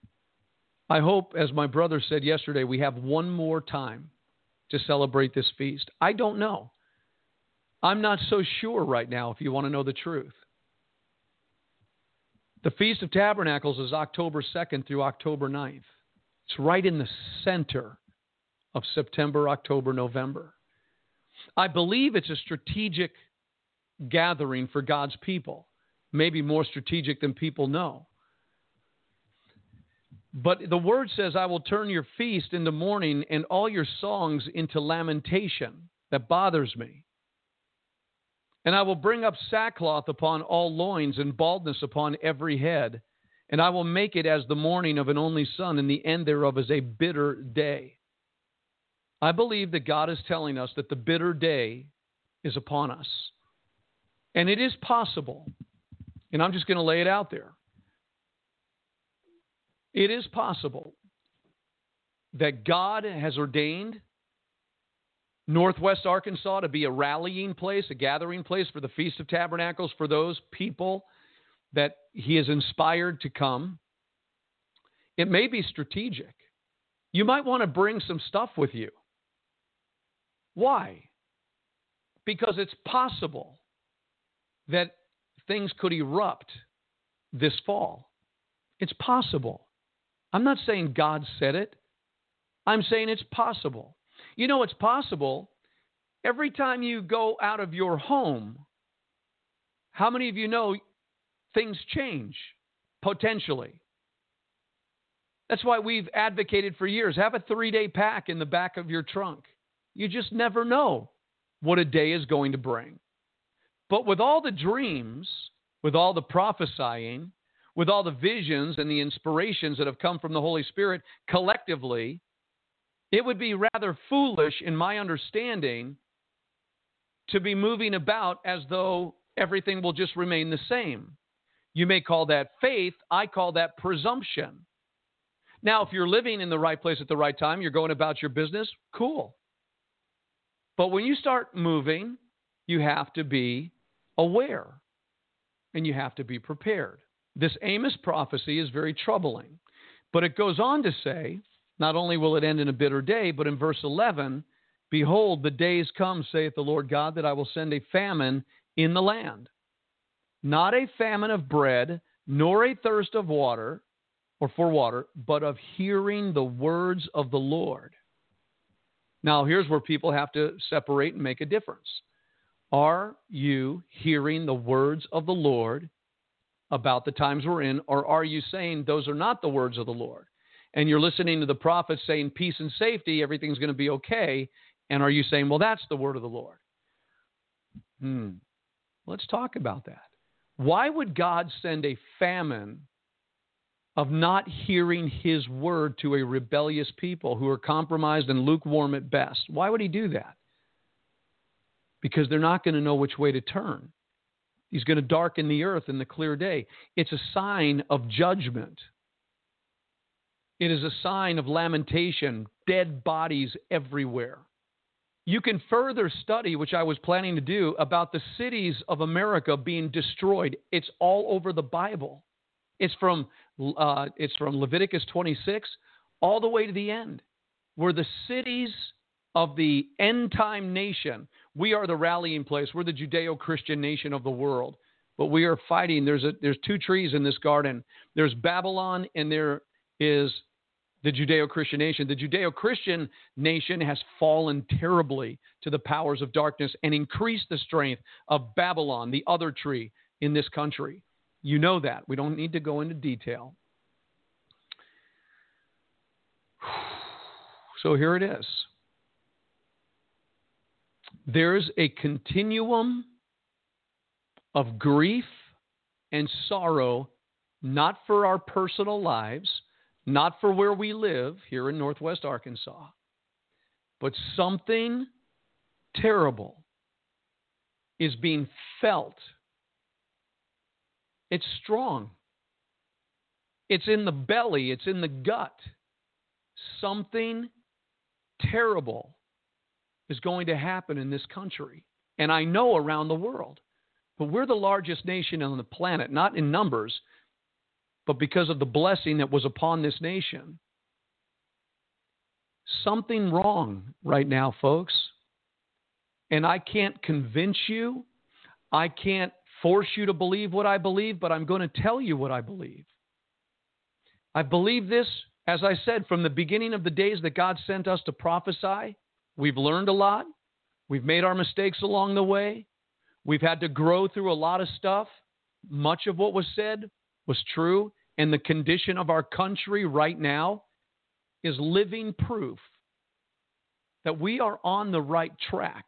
I hope, as my brother said yesterday, we have one more time to celebrate this feast. I don't know. I'm not so sure right now, if you want to know the truth. The Feast of Tabernacles is October second through October ninth. It's right in the center of September, October, November. I believe it's a strategic gathering for God's people, maybe more strategic than people know. But the word says, I will turn your feast into mourning and all your songs into lamentation. That bothers me. And I will bring up sackcloth upon all loins and baldness upon every head. And I will make it as the mourning of an only son, and the end thereof is a bitter day. I believe that God is telling us that the bitter day is upon us. And it is possible, and I'm just going to lay it out there. It is possible that God has ordained Northwest Arkansas to be a rallying place, a gathering place for the Feast of Tabernacles for those people that he has inspired to come. It may be strategic. You might want to bring some stuff with you. Why? Because it's possible that things could erupt this fall. It's possible. I'm not saying God said it. I'm saying it's possible. You know, it's possible. Every time you go out of your home, how many of you know things change potentially? That's why we've advocated for years. Have a three-day pack in the back of your trunk. You just never know what a day is going to bring. But with all the dreams, with all the prophesying, with all the visions and the inspirations that have come from the Holy Spirit collectively, it would be rather foolish, in my understanding, to be moving about as though everything will just remain the same. You may call that faith. I call that presumption. Now, if you're living in the right place at the right time, you're going about your business, cool. But when you start moving, you have to be aware and you have to be prepared. This Amos prophecy is very troubling, but it goes on to say, not only will it end in a bitter day, but in verse eleven, behold, the days come, saith the Lord God, that I will send a famine in the land. Not a famine of bread, nor a thirst of water, or for water, but of hearing the words of the Lord. Now, here's where people have to separate and make a difference. Are you hearing the words of the Lord about the times we're in, or are you saying those are not the words of the Lord? And you're listening to the prophets saying peace and safety, everything's going to be okay, and are you saying, well, that's the word of the Lord? Hmm. Let's talk about that. Why would God send a famine of not hearing his word to a rebellious people who are compromised and lukewarm at best? Why would he do that? Because they're not going to know which way to turn. He's going to darken the earth in the clear day. It's a sign of judgment. It is a sign of lamentation, dead bodies everywhere. You can further study, which I was planning to do, about the cities of America being destroyed. It's all over the Bible. It's from uh, it's from Leviticus twenty-six all the way to the end, where the cities of the end-time nation, we are the rallying place. We're the Judeo-Christian nation of the world. But we are fighting. There's a, there's two trees in this garden. There's Babylon and there is the Judeo-Christian nation. The Judeo-Christian nation has fallen terribly to the powers of darkness and increased the strength of Babylon, the other tree in this country. You know that. We don't need to go into detail. So here it is. There's a continuum of grief and sorrow, not for our personal lives, not for where we live here in Northwest Arkansas, but something terrible is being felt. It's strong. It's in the belly. It's in the gut. Something terrible is going to happen in this country. And I know around the world. But we're the largest nation on the planet, not in numbers, but because of the blessing that was upon this nation. Something wrong right now, folks. And I can't convince you. I can't force you to believe what I believe, but I'm going to tell you what I believe. I believe this, as I said, from the beginning of the days that God sent us to prophesy. We've learned a lot. We've made our mistakes along the way. We've had to grow through a lot of stuff. Much of what was said was true. And the condition of our country right now is living proof that we are on the right track.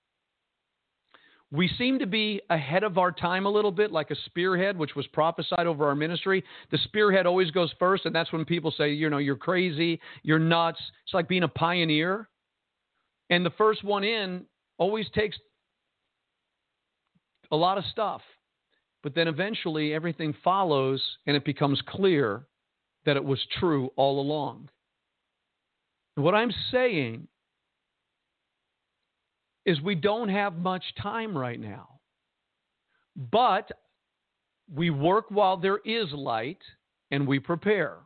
We seem to be ahead of our time a little bit, like a spearhead, which was prophesied over our ministry. The spearhead always goes first, and that's when people say, you know, you're crazy, you're nuts. It's like being a pioneer. And the first one in always takes a lot of stuff. But then eventually everything follows, and it becomes clear that it was true all along. And what I'm saying is we don't have much time right now. But We work while there is light, and we prepare.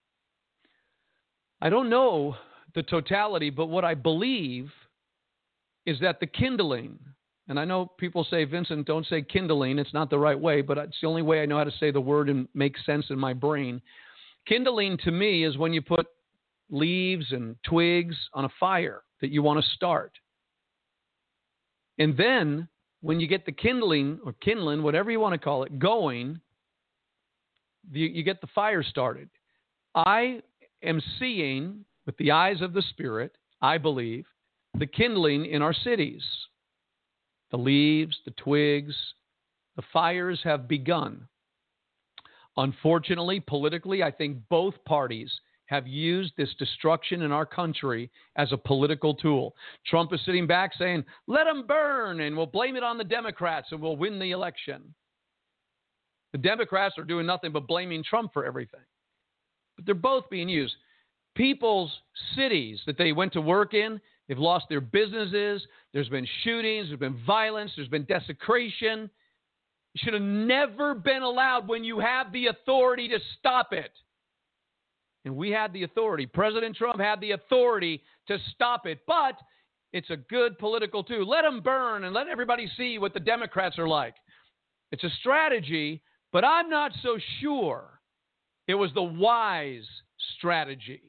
I don't know the totality, but what I believe is that the kindling, and I know people say, Vincent, don't say kindling. It's not the right way, but it's the only way I know how to say the word and make sense in my brain. Kindling to me is when you put leaves and twigs on a fire that you want to start. And then when you get the kindling or kindling, whatever you want to call it, going, you, you get the fire started. I am seeing with the eyes of the Spirit, I believe, the kindling in our cities. The leaves, the twigs, the fires have begun. Unfortunately, politically, I think both parties have used this destruction in our country as a political tool. Trump is sitting back saying, let them burn, and we'll blame it on the Democrats, and we'll win the election. The Democrats are doing nothing but blaming Trump for everything. But they're both being used. People's cities that they went to work in, they've lost their businesses. There's been shootings. There's been violence. There's been desecration. It should have never been allowed when you have the authority to stop it. And we had the authority. President Trump had the authority to stop it. But it's a good political tool. Let them burn and let everybody see what the Democrats are like. It's a strategy, but I'm not so sure it was the wise strategy.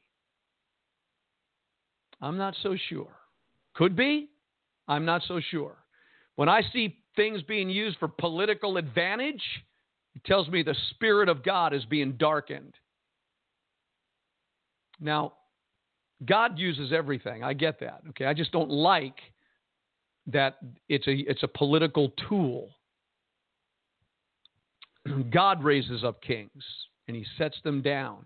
I'm not so sure. Could be. I'm not so sure. When I see things being used for political advantage, it tells me the Spirit of God is being darkened. Now, God uses everything. I get that. Okay, I just don't like that it's a it's a political tool. God raises up kings and he sets them down.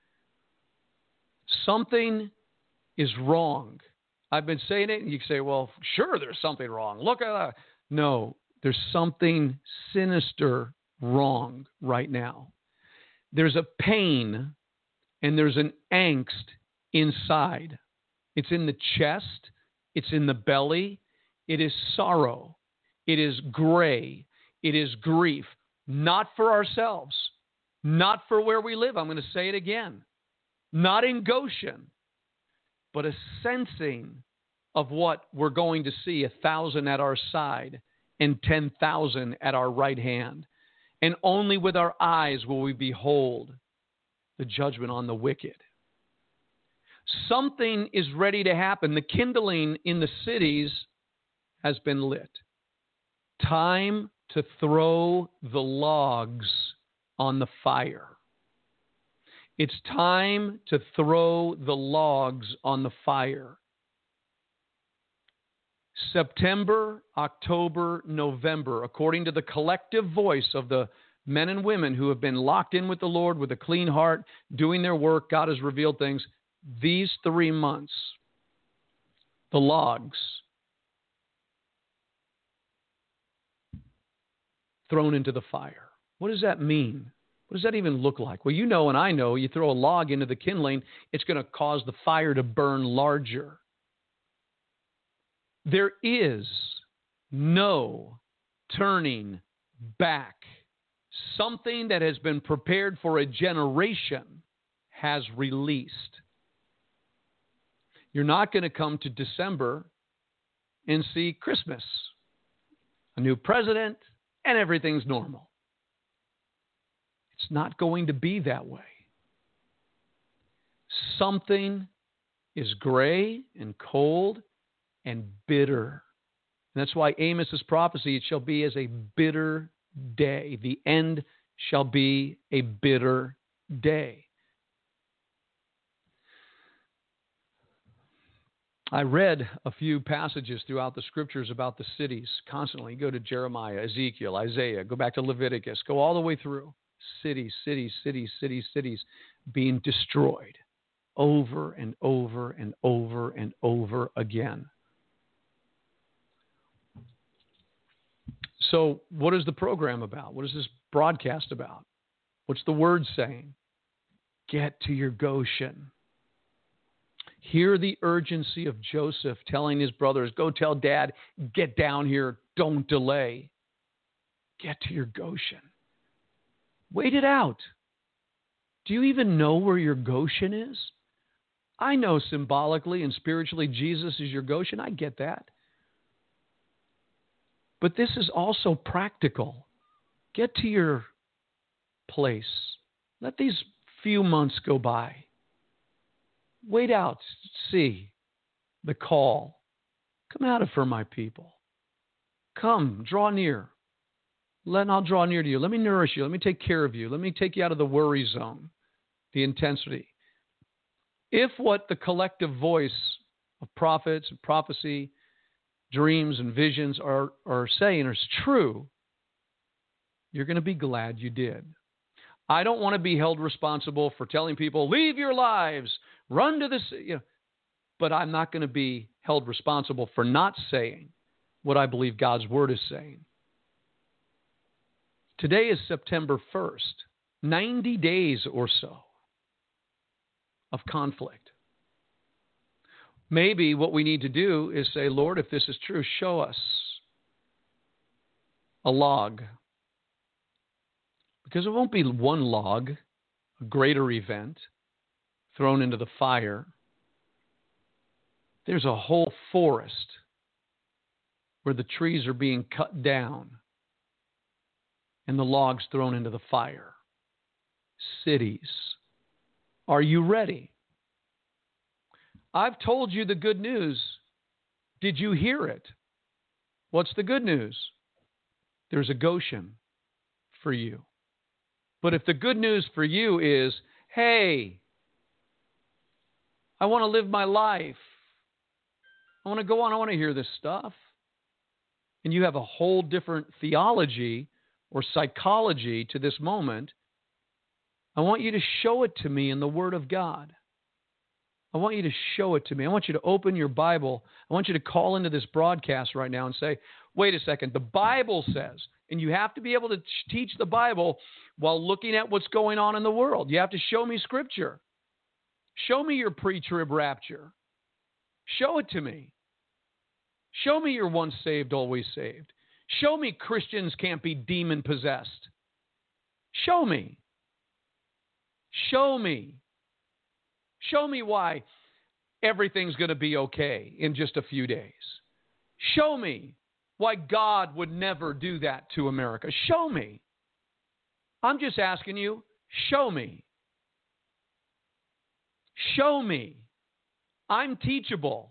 Something is wrong. I've been saying it, and you say, well, sure, there's something wrong. Look at that. No, there's something sinister wrong right now. There's a pain and there's an angst inside. It's in the chest. It's in the belly. It is sorrow. It is gray. It is grief. Not for ourselves. Not for where we live. I'm going to say it again. Not in Goshen. But a sensing of what we're going to see, a thousand at our side and ten thousand at our right hand. And only with our eyes will we behold the judgment on the wicked. Something is ready to happen. The kindling in the cities has been lit. Time to throw the logs on the fire. It's time to throw the logs on the fire. September, October, November, according to the collective voice of the men and women who have been locked in with the Lord with a clean heart, doing their work, God has revealed things. These three months, the logs thrown into the fire. What does that mean? What does that even look like? Well, you know and I know, you throw a log into the kindling, it's going to cause the fire to burn larger. There is no turning back. Something that has been prepared for a generation has released. You're not going to come to December and see Christmas, a new president, and everything's normal. It's not going to be that way. Something is gray and cold and bitter. And that's why Amos's prophecy, it shall be as a bitter day. The end shall be a bitter day. I read a few passages throughout the scriptures about the cities constantly. Go to Jeremiah, Ezekiel, Isaiah, go back to Leviticus, go all the way through. Cities, cities, cities, cities, cities being destroyed over and over and over and over again. So what is the program about? What is this broadcast about? What's the word saying? Get to your Goshen. Hear the urgency of Joseph telling his brothers, go tell Dad, get down here, don't delay. Get to your Goshen. Wait it out. Do you even know where your Goshen is? I know symbolically and spiritually Jesus is your Goshen. I get that. But this is also practical. Get to your place. Let these few months go by. Wait out. See the call. Come out of for my people. Come, draw near. Let I'll draw near to you. Let me nourish you. Let me take care of you. Let me take you out of the worry zone, the intensity. If what the collective voice of prophets and prophecy, dreams and visions are, are saying is true, you're going to be glad you did. I don't want to be held responsible for telling people, leave your lives, run to this, you know, but I'm not going to be held responsible for not saying what I believe God's word is saying. Today is September first, ninety days or so of conflict. Maybe what we need to do is say, Lord, if this is true, show us a log. Because it won't be one log, a greater event thrown into the fire. There's a whole forest where the trees are being cut down and the logs thrown into the fire. Cities. Are you ready? I've told you the good news. Did you hear it? What's the good news? There's a Goshen for you. But if the good news for you is, hey, I want to live my life. I want to go on. I want to hear this stuff. And you have a whole different theology or psychology to this moment. I want you to show it to me in the Word of God. I want you to show it to me. I want you to open your Bible. I want you to call into this broadcast right now and say, wait a second, the Bible says, and you have to be able to teach the Bible while looking at what's going on in the world. You have to show me Scripture. Show me your pre-trib rapture. Show it to me. Show me you're once saved, always saved. Show me Christians can't be demon-possessed. Show me. Show me. Show me why everything's going to be okay in just a few days. Show me why God would never do that to America. Show me. I'm just asking you, show me. Show me. I'm teachable.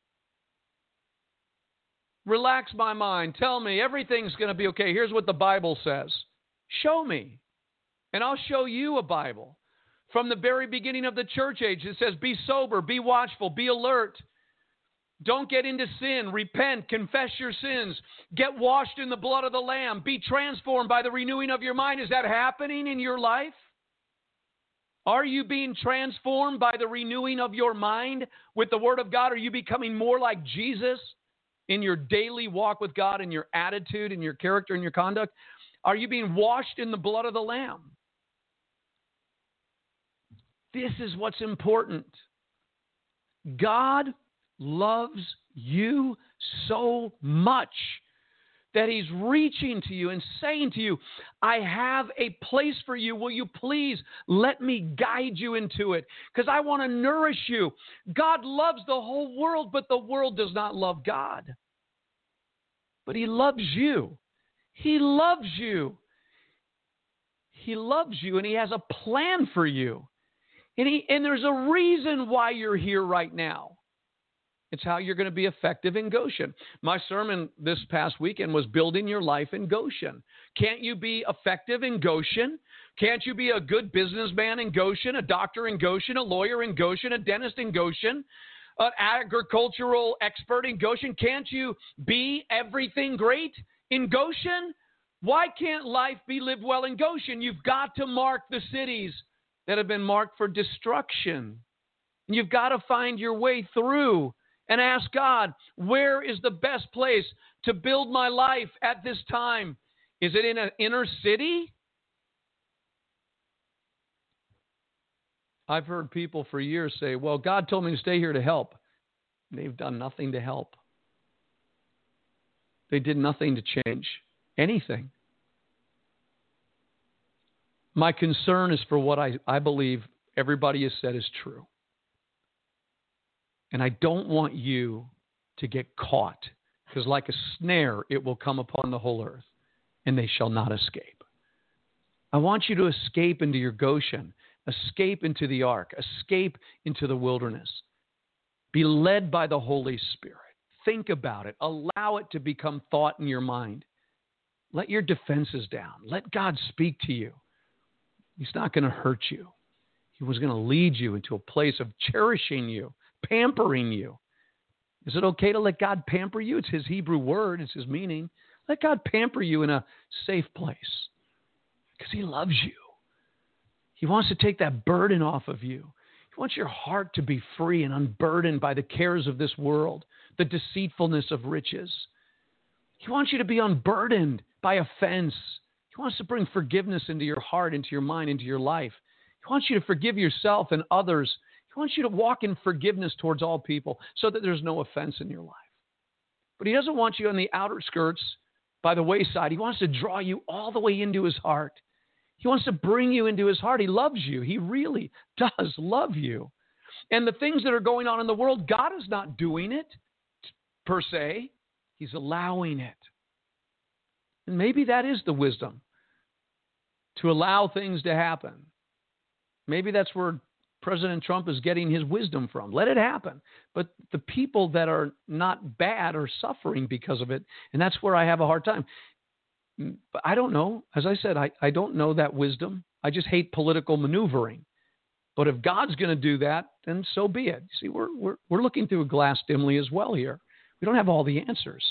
Relax my mind. Tell me everything's going to be okay. Here's what the Bible says. Show me. And I'll show you a Bible. From the very beginning of the church age, it says, be sober, be watchful, be alert. Don't get into sin. Repent, confess your sins. Get washed in the blood of the Lamb. Be transformed by the renewing of your mind. Is that happening in your life? Are you being transformed by the renewing of your mind with the Word of God? Are you becoming more like Jesus in your daily walk with God, in your attitude, in your character, in your conduct? Are you being washed in the blood of the Lamb? This is what's important. God loves you so much that he's reaching to you and saying to you, I have a place for you. Will you please let me guide you into it? Because I want to nourish you. God loves the whole world, but the world does not love God. But he loves you. He loves you. He loves you, and he has a plan for you. And, he, and there's a reason why you're here right now. It's how you're going to be effective in Goshen. My sermon this past weekend was building your life in Goshen. Can't you be effective in Goshen? Can't you be a good businessman in Goshen, a doctor in Goshen, a lawyer in Goshen, a dentist in Goshen, an agricultural expert in Goshen? Can't you be everything great in Goshen? Why can't life be lived well in Goshen? You've got to mark the cities that have been marked for destruction. And you've got to find your way through and ask God, where is the best place to build my life at this time? Is it in an inner city? I've heard people for years say, well, God told me to stay here to help. They've done nothing to help. They did nothing to change anything. My concern is for what I, I believe everybody has said is true. And I don't want you to get caught, because like a snare, it will come upon the whole earth, and they shall not escape. I want you to escape into your Goshen, escape into the ark, escape into the wilderness. Be led by the Holy Spirit. Think about it. Allow it to become thought in your mind. Let your defenses down. Let God speak to you. He's not going to hurt you. He was going to lead you into a place of cherishing you, pampering you. Is it okay to let God pamper you? It's his Hebrew word. It's his meaning. Let God pamper you in a safe place because he loves you. He wants to take that burden off of you. He wants your heart to be free and unburdened by the cares of this world, the deceitfulness of riches. He wants you to be unburdened by offense. He wants to bring forgiveness into your heart, into your mind, into your life. He wants you to forgive yourself and others. He wants you to walk in forgiveness towards all people so that there's no offense in your life. But he doesn't want you on the outer skirts by the wayside. He wants to draw you all the way into his heart. He wants to bring you into his heart. He loves you. He really does love you. And the things that are going on in the world, God is not doing it per se. He's allowing it. And maybe that is the wisdom, to allow things to happen. Maybe that's where President Trump is getting his wisdom from. Let it happen. But the people that are not bad are suffering because of it. And that's where I have a hard time. But I don't know. As I said, I, I don't know that wisdom. I just hate political maneuvering. But if God's going to do that, then so be it. See, we're, we're, we're looking through a glass dimly as well here. We don't have all the answers.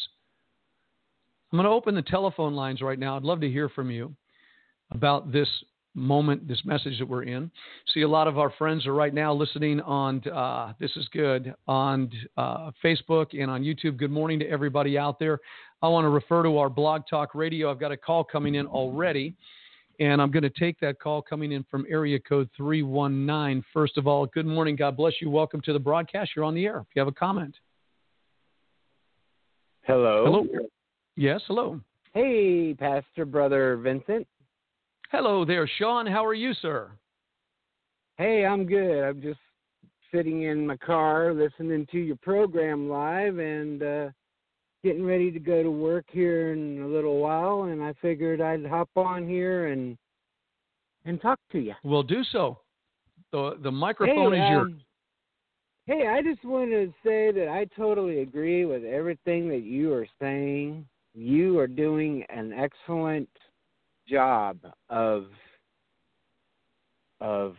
I'm going to open the telephone lines right now. I'd love to hear from you about this moment, this message that we're in. See, a lot of our friends are right now listening on, uh, this is good, on uh, Facebook and on YouTube. Good morning to everybody out there. I want to refer to our Blog Talk Radio. I've got a call coming in already, and I'm going to take that call coming in from area code three one nine. First of all, good morning. God bless you. Welcome to the broadcast. You're on the air. If you have a comment. Hello. Hello. Yes, hello. Hey, Pastor Brother Vincent. Hello there, Sean. How are you, sir? Hey, I'm good. I'm just sitting in my car listening to your program live and uh, getting ready to go to work here in a little while, and I figured I'd hop on here and and talk to you. Well, do so. The, the microphone hey, is um, yours. Hey, I just wanted to say that I totally agree with everything that you are saying. You are doing an excellent job of of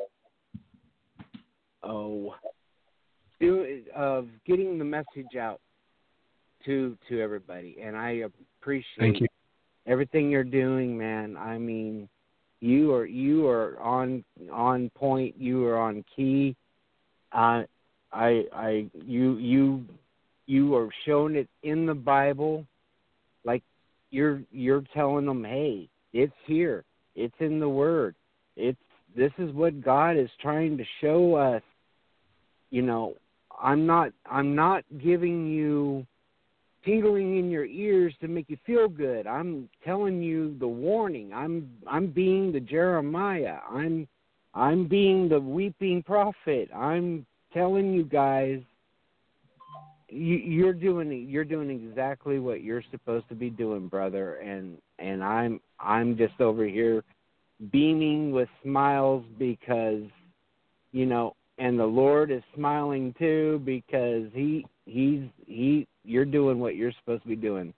oh do, of getting the message out to to everybody, and I appreciate Thank you. everything you're doing, man. I mean, you are you are on on point. You are on key. Uh, I I you you you are showing it in the Bible, like you're you're telling them, hey, it's here. It's in the Word. It's this is what God is trying to show us. You know, I'm not I'm not giving you tingling in your ears to make you feel good. I'm telling you the warning. I'm I'm being the Jeremiah. I'm I'm being the weeping prophet. I'm telling you guys, you, you're doing you're doing exactly what you're supposed to be doing, brother. And and I'm I'm just over here beaming with smiles because, you know, and the Lord is smiling too because he he's he you're doing what you're supposed to be doing.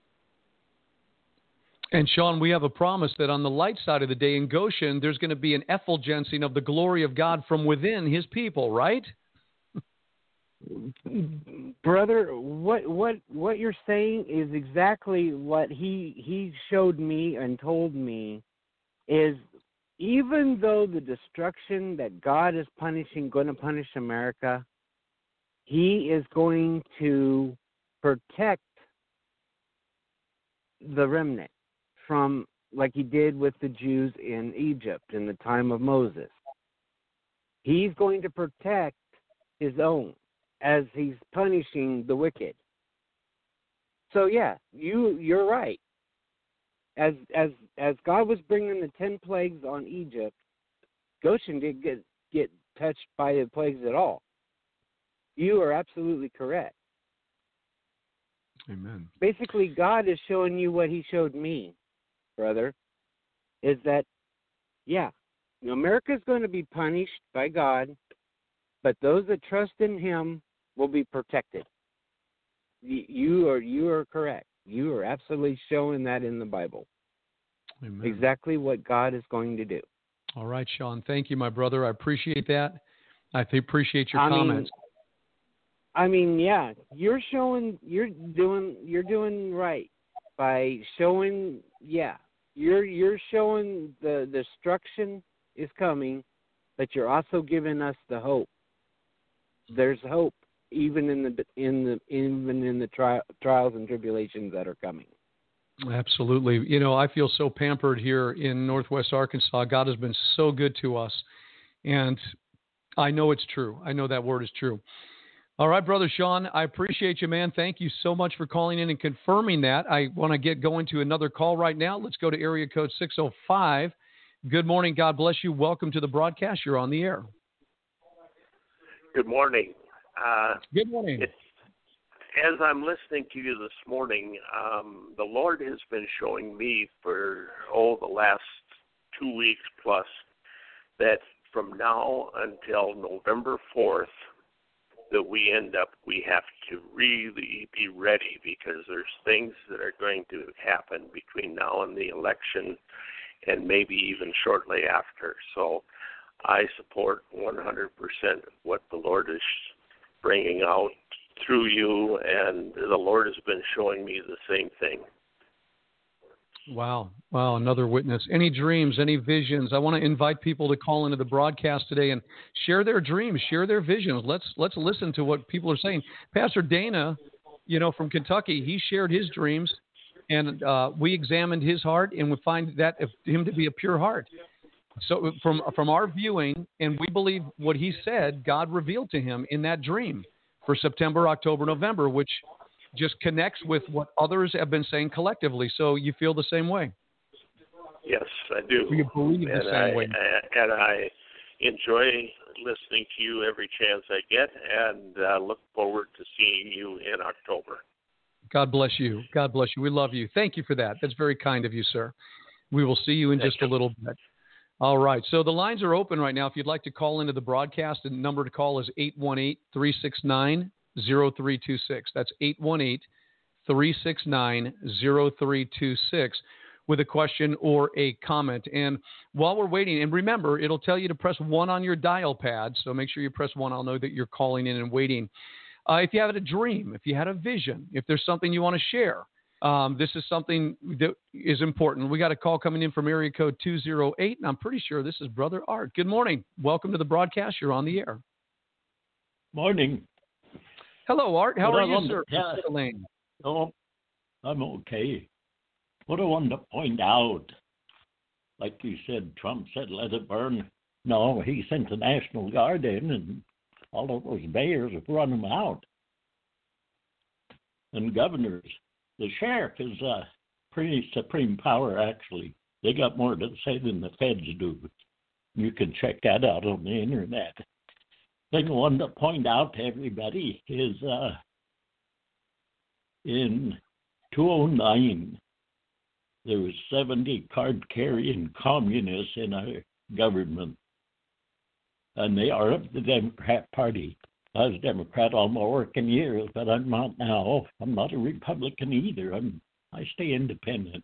And Sean, we have a promise that on the light side of the day in Goshen, there's going to be an effulgencing of the glory of God from within his people, right? Brother, what what what you're saying is exactly what he he showed me and told me. Is even though the destruction that God is punishing, going to punish America, he is going to protect the remnant from, like he did with the Jews in Egypt in the time of Moses. He's going to protect his own as he's punishing the wicked. So yeah, you you're right. as as as God was bringing the ten plagues on Egypt, Goshen didn't get get touched by the plagues at all. You are absolutely correct. Amen. Basically, God is showing you what He showed me, brother. Is that, yeah, America's going to be punished by God, but those that trust in Him will be protected. You are you are correct. You are absolutely showing that in the Bible. Amen. Exactly what God is going to do. All right, Sean. Thank you, my brother. I appreciate that. I appreciate your I comments. Mean, I mean, yeah, you're showing, you're doing, you're doing right by showing, yeah, you're you're showing the destruction is coming, but you're also giving us the hope. There's hope even in the in the even in the tri- trials and tribulations that are coming. Absolutely. You know, I feel so pampered here in Northwest Arkansas. God has been so good to us, and I know it's true. I know that word is true. All right, Brother Sean, I appreciate you, man. Thank you so much for calling in and confirming that. I want to get going to another call right now. Let's go to area code six oh five. Good morning. God bless you. Welcome to the broadcast. You're on the air. Good morning. Uh, Good morning. As I'm listening to you this morning, um, the Lord has been showing me for, oh, the last two weeks plus that from now until November fourth, that we end up, we have to really be ready because there's things that are going to happen between now and the election and maybe even shortly after. So I support one hundred percent what the Lord is bringing out through you, and the Lord has been showing me the same thing. Wow. Wow. Another witness. Any dreams, any visions? I want to invite people to call into the broadcast today and share their dreams, share their visions. Let's let's listen to what people are saying. Pastor Dana, you know, from Kentucky, he shared his dreams, and uh, we examined his heart, and we find that of him to be a pure heart. So from from our viewing, and we believe what he said, God revealed to him in that dream for September, October, November, which just connects with what others have been saying collectively. So you feel the same way? Yes, I do. You believe the and same I, way? I, and I enjoy listening to you every chance I get, and uh, look forward to seeing you in October. God bless you. God bless you. We love you. Thank you for that. That's very kind of you, sir. We will see you in Thank just you. a little bit. All right. So the lines are open right now. If you'd like to call into the broadcast, the number to call is eight one eight, three six nine, zero three two six. That's eight one eight, three six nine, zero three two six with a question or a comment. And while we're waiting, and remember, it'll tell you to press one on your dial pad. So make sure you press one. I'll know that you're calling in and waiting. Uh, if you had a dream, if you had a vision, if there's something you want to share, Um, this is something that is important. We got a call coming in from area code two oh eight, and I'm pretty sure this is Brother Art. Good morning. Welcome to the broadcast. You're on the air. Morning. Hello, Art. How What are I you, wanted sir? to tell- Elaine. Oh, I'm okay. What I wanted to point out, like you said, Trump said, let it burn. No, he sent the National Guard in, and all of those mayors have run them out. And governors. The sheriff is a pretty supreme power, actually. They got more to say than the feds do. You can check that out on the internet. Thing I wanted to point out to everybody is uh, in two thousand nine, there was seventy card-carrying communists in our government, and they are of the Democrat Party. I was a Democrat all my working years, but I'm not now. I'm not a Republican either. I'm I stay independent.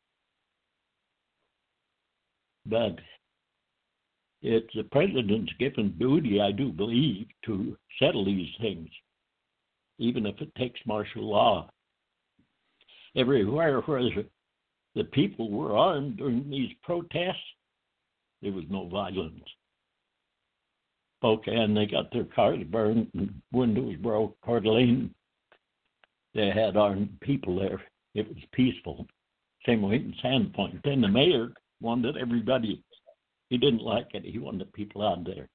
But it's the president's given duty, I do believe, to settle these things, even if it takes martial law. Everywhere where the people were armed during these protests, there was no violence. Spokane, they got their cars burned and windows broke. Coeur d'Alene, they had armed people there. It was peaceful. Same way in Sandpoint. Then the mayor wanted everybody, he didn't like it. He wanted people out there.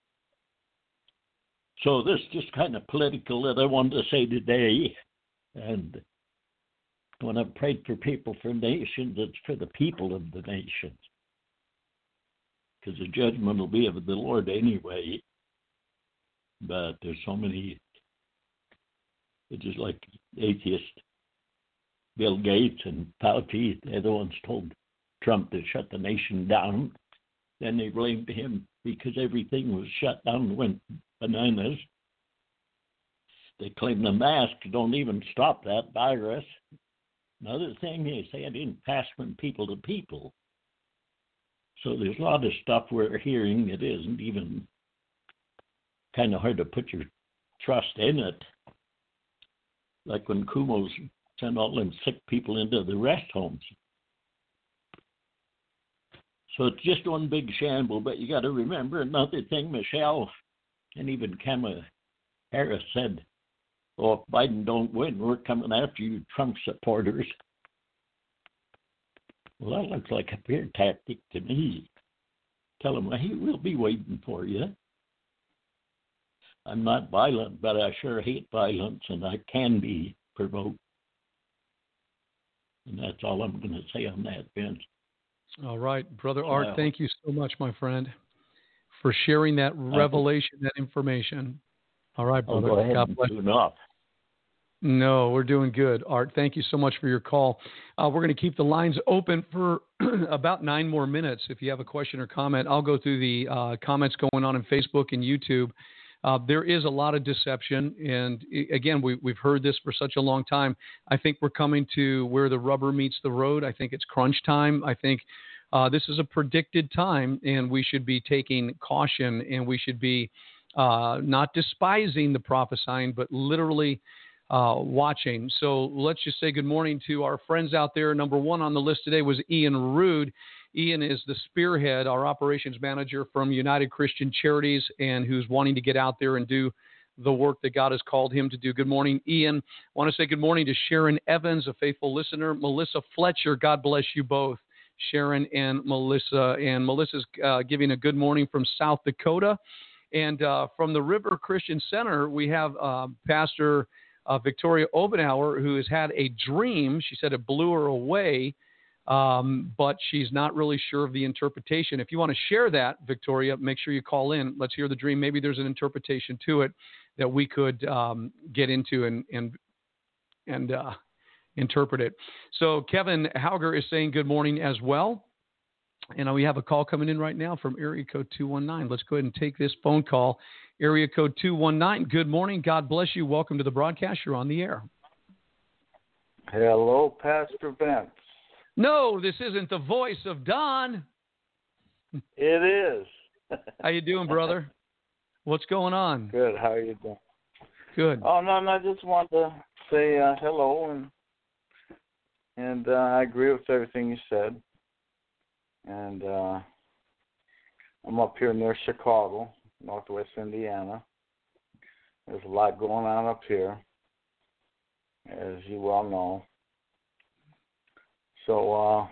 So this is just kind of political that I wanted to say today. And when I prayed for people for nations, it's for the people of the nations. Because the judgment will be of the Lord anyway. But there's so many, it's just like atheists, Bill Gates and Fauci, they're the ones told Trump to shut the nation down. Then they blamed him because everything was shut down and went bananas. They claim the masks don't even stop that virus. Another thing, they say it didn't pass from people to people. So there's a lot of stuff we're hearing that isn't even kind of hard to put your trust in it. Like when Kumos sent all them sick people into the rest homes. So it's just one big shamble, but you got to remember another thing, Michelle, and even Kamala Harris said, oh, if Biden don't win, we're coming after you Trump supporters. Well, that looks like a fear tactic to me. Tell them, hey, we'll be waiting for you. I'm not violent, but I sure hate violence, and I can be provoked. And that's all I'm going to say on that, Vince. All right, Brother Art, Well, thank you so much, my friend, for sharing that revelation, that information. All right, I'll brother. go ahead God and bless. tune off. No, we're doing good. Art, thank you so much for your call. Uh, we're going to keep the lines open for about nine more minutes. If you have a question or comment, I'll go through the uh, comments going on in Facebook and YouTube. Uh, there is a lot of deception. And again, we, we've heard this for such a long time. I think we're coming to where the rubber meets the road. I think it's crunch time. I think uh, this is a predicted time, and we should be taking caution, and we should be uh, not despising the prophesying, but literally uh, watching. So let's just say good morning to our friends out there. Number one on the list today was Ian Rude. Ian is the spearhead, our operations manager from United Christian Charities, and who's wanting to get out there and do the work that God has called him to do. Good morning, Ian. I want to say good morning to Sharon Evans, a faithful listener. Melissa Fletcher, God bless you both, Sharon and Melissa. And Melissa's uh, giving a good morning from South Dakota. And uh, from the River Christian Center, we have uh, Pastor uh, Victoria Obenauer, who has had a dream. She said it blew her away. Um, but she's not really sure of the interpretation. If you want to share that, Victoria, make sure you call in. Let's hear the dream. Maybe there's an interpretation to it that we could um, get into and and and uh, interpret it. So Kevin Hauger is saying good morning as well. And we have a call coming in right now from area code two one nine. Let's go ahead and take this phone call. Area code two one nine. Good morning. God bless you. Welcome to the broadcast. You're on the air. Hello, Pastor Vince. No, this isn't the voice of Don. It is. How you doing, brother? What's going on? Good. How are you doing? Good. Oh no, no. I just wanted to say uh, hello, and and uh, I agree with everything you said. And uh, I'm up here near Chicago, Northwest Indiana. There's a lot going on up here, as you well know. So uh,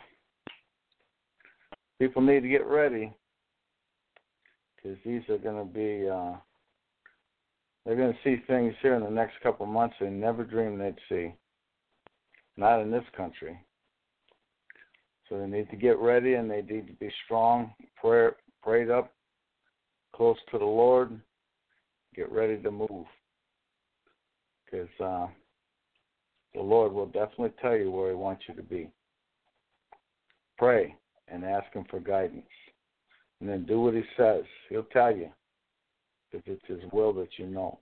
people need to get ready, because these are going to be, uh, they're going to see things here in the next couple of months they never dreamed they'd see. Not in this country. So they need to get ready, and they need to be strong, pray, prayed up, close to the Lord, get ready to move. Because uh, the Lord will definitely tell you where he wants you to be. Pray and ask him for guidance. And then do what he says. He'll tell you if it's his will that you know.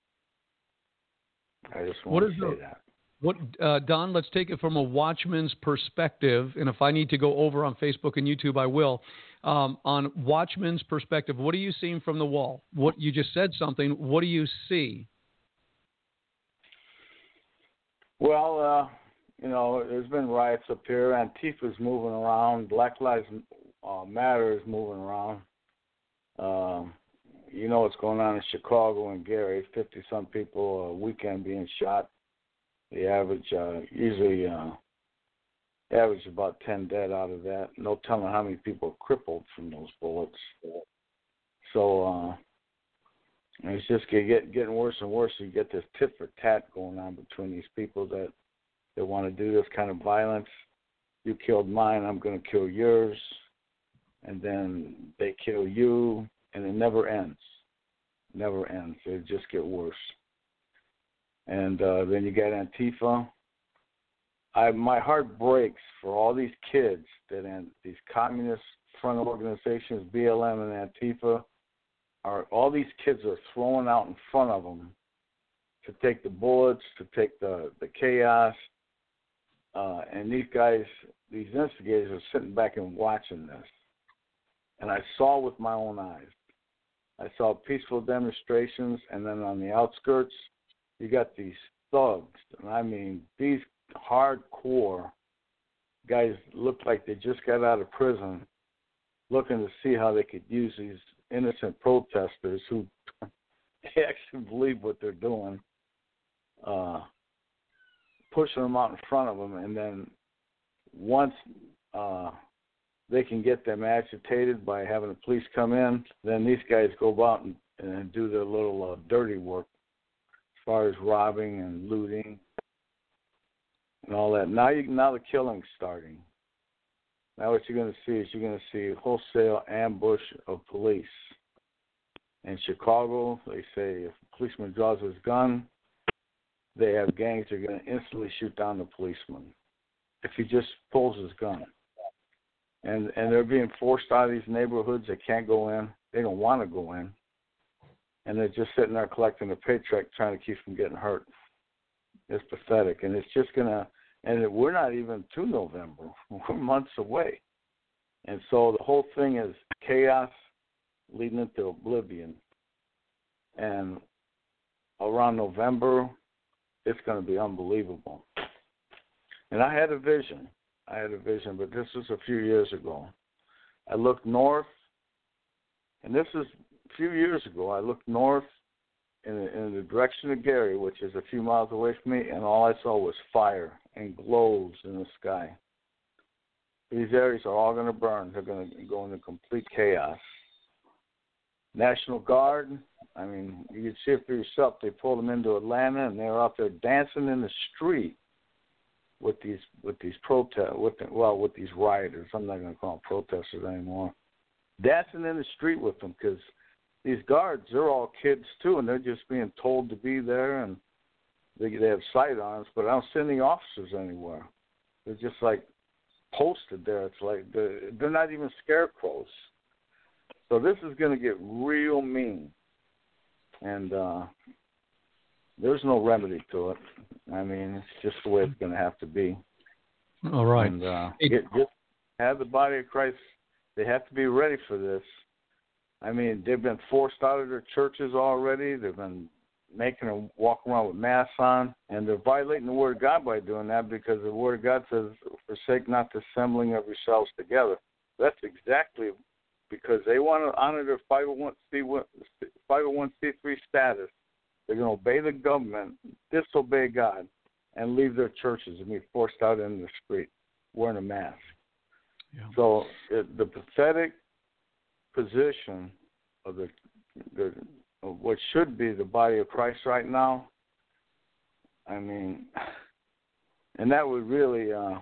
I just want to say the, that. What, uh, Don, let's take it from a watchman's perspective. And if I need to go over on Facebook and YouTube, I will. Um, on watchman's perspective, what are you seeing from the wall? What you just said something. What do you see? Well, uh, you know, there's been riots up here. Antifa's moving around. Black Lives uh, Matter is moving around. Um, you know what's going on in Chicago and Gary. fifty-some people a weekend being shot. The average, uh, usually, uh, average about ten dead out of that. No telling how many people are crippled from those bullets. So uh, it's just get, get, getting worse and worse. You get this tit for tat going on between these people that They want to do this kind of violence. You killed mine, I'm going to kill yours. And then they kill you, and it never ends. Never ends. It just get worse. And uh, then you got Antifa. I my heart breaks for all these kids that in these communist front organizations, B L M and Antifa, are all these kids are thrown out in front of them to take the bullets, to take the the chaos, uh, and these guys, these instigators, are sitting back and watching this. And I saw with my own eyes. I saw peaceful demonstrations, and then on the outskirts, you got these thugs, and I mean these hardcore guys look like they just got out of prison, looking to see how they could use these innocent protesters who actually believe what they're doing, uh, pushing them out in front of them, and then once uh, they can get them agitated by having the police come in, then these guys go out and, and do their little uh, dirty work as far as robbing and looting and all that. Now you now the killing's starting. Now what you're going to see is you're going to see a wholesale ambush of police. In Chicago, they say if a policeman draws his gun, they have gangs that are going to instantly shoot down the policeman if he just pulls his gun. And and they're being forced out of these neighborhoods. They can't go in. They don't want to go in. And they're just sitting there collecting a paycheck trying to keep from getting hurt. It's pathetic. And it's just going to, and we're not even to November. We're months away. And so the whole thing is chaos leading into oblivion. And around November, it's going to be unbelievable. And I had a vision. I had a vision, but this was a few years ago. I looked north, and this is a few years ago. I looked north in, in the direction of Gary, which is a few miles away from me, and all I saw was fire and glows in the sky. These areas are all going to burn. They're going to go into complete chaos. National Guard, I mean, you can see it for yourself. They pulled them into Atlanta, and they were out there dancing in the street with these with these protest with the, well with these rioters. I'm not going to call them protesters anymore. Dancing in the street with them because these guards, they're all kids too, and they're just being told to be there, and they they have sidearms, but I don't see any officers anywhere. They're just like posted there. It's like they're, they're not even scarecrows. So this is going to get real mean, and uh, there's no remedy to it. I mean, it's just the way it's going to have to be. All right. And uh, get, just have the body of Christ. They have to be ready for this. I mean, they've been forced out of their churches already. They've been making them walk around with masks on, and they're violating the Word of God by doing that because the Word of God says, forsake not the assembling of yourselves together. That's exactly because they want to honor their five oh one c three status. They're going to obey the government, disobey God, and leave their churches and be forced out in the street wearing a mask. Yeah. So it, the pathetic position of the, the of what should be the body of Christ right now, I mean, and that would really, uh,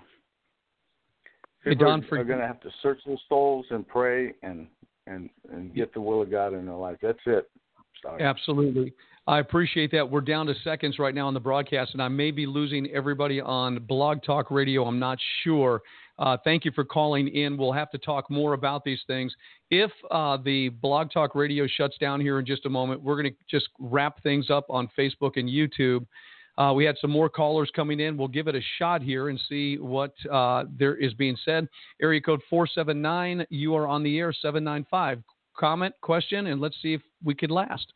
people hey, Don, are, are going to have to search their souls and pray and, and, and get the will of God in their life. That's it. Sorry. Absolutely. I appreciate that. We're down to seconds right now on the broadcast, and I may be losing everybody on Blog Talk Radio. I'm not sure. Uh, thank you for calling in. We'll have to talk more about these things. If uh, the Blog Talk Radio shuts down here in just a moment, we're going to just wrap things up on Facebook and YouTube. Uh, we had some more callers coming in. We'll give it a shot here and see what uh, there is being said. Area code four seven nine, you are on the air, seven nine five. Comment, question, and let's see if we could last.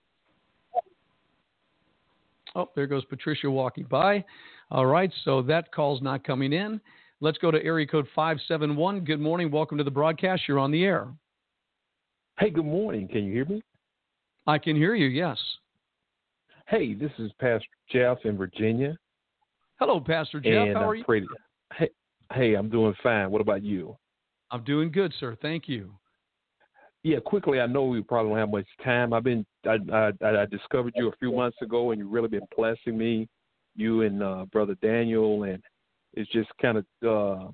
Oh, there goes Patricia walking by. All right, so that call's not coming in. Let's go to area code five seven one. Good morning. Welcome to the broadcast. You're on the air. Hey, good morning. Can you hear me? I can hear you, yes. Hey, this is Pastor Jeff in Virginia. Hello, Pastor Jeff. And How are I'm you? Pretty, hey, hey, I'm doing fine. What about you? I'm doing good, sir. Thank you. Yeah, quickly, I know we probably don't have much time. I've been, I, I, I discovered you a few months ago, and you've really been blessing me you and uh, Brother Daniel, and it's just kind of uh,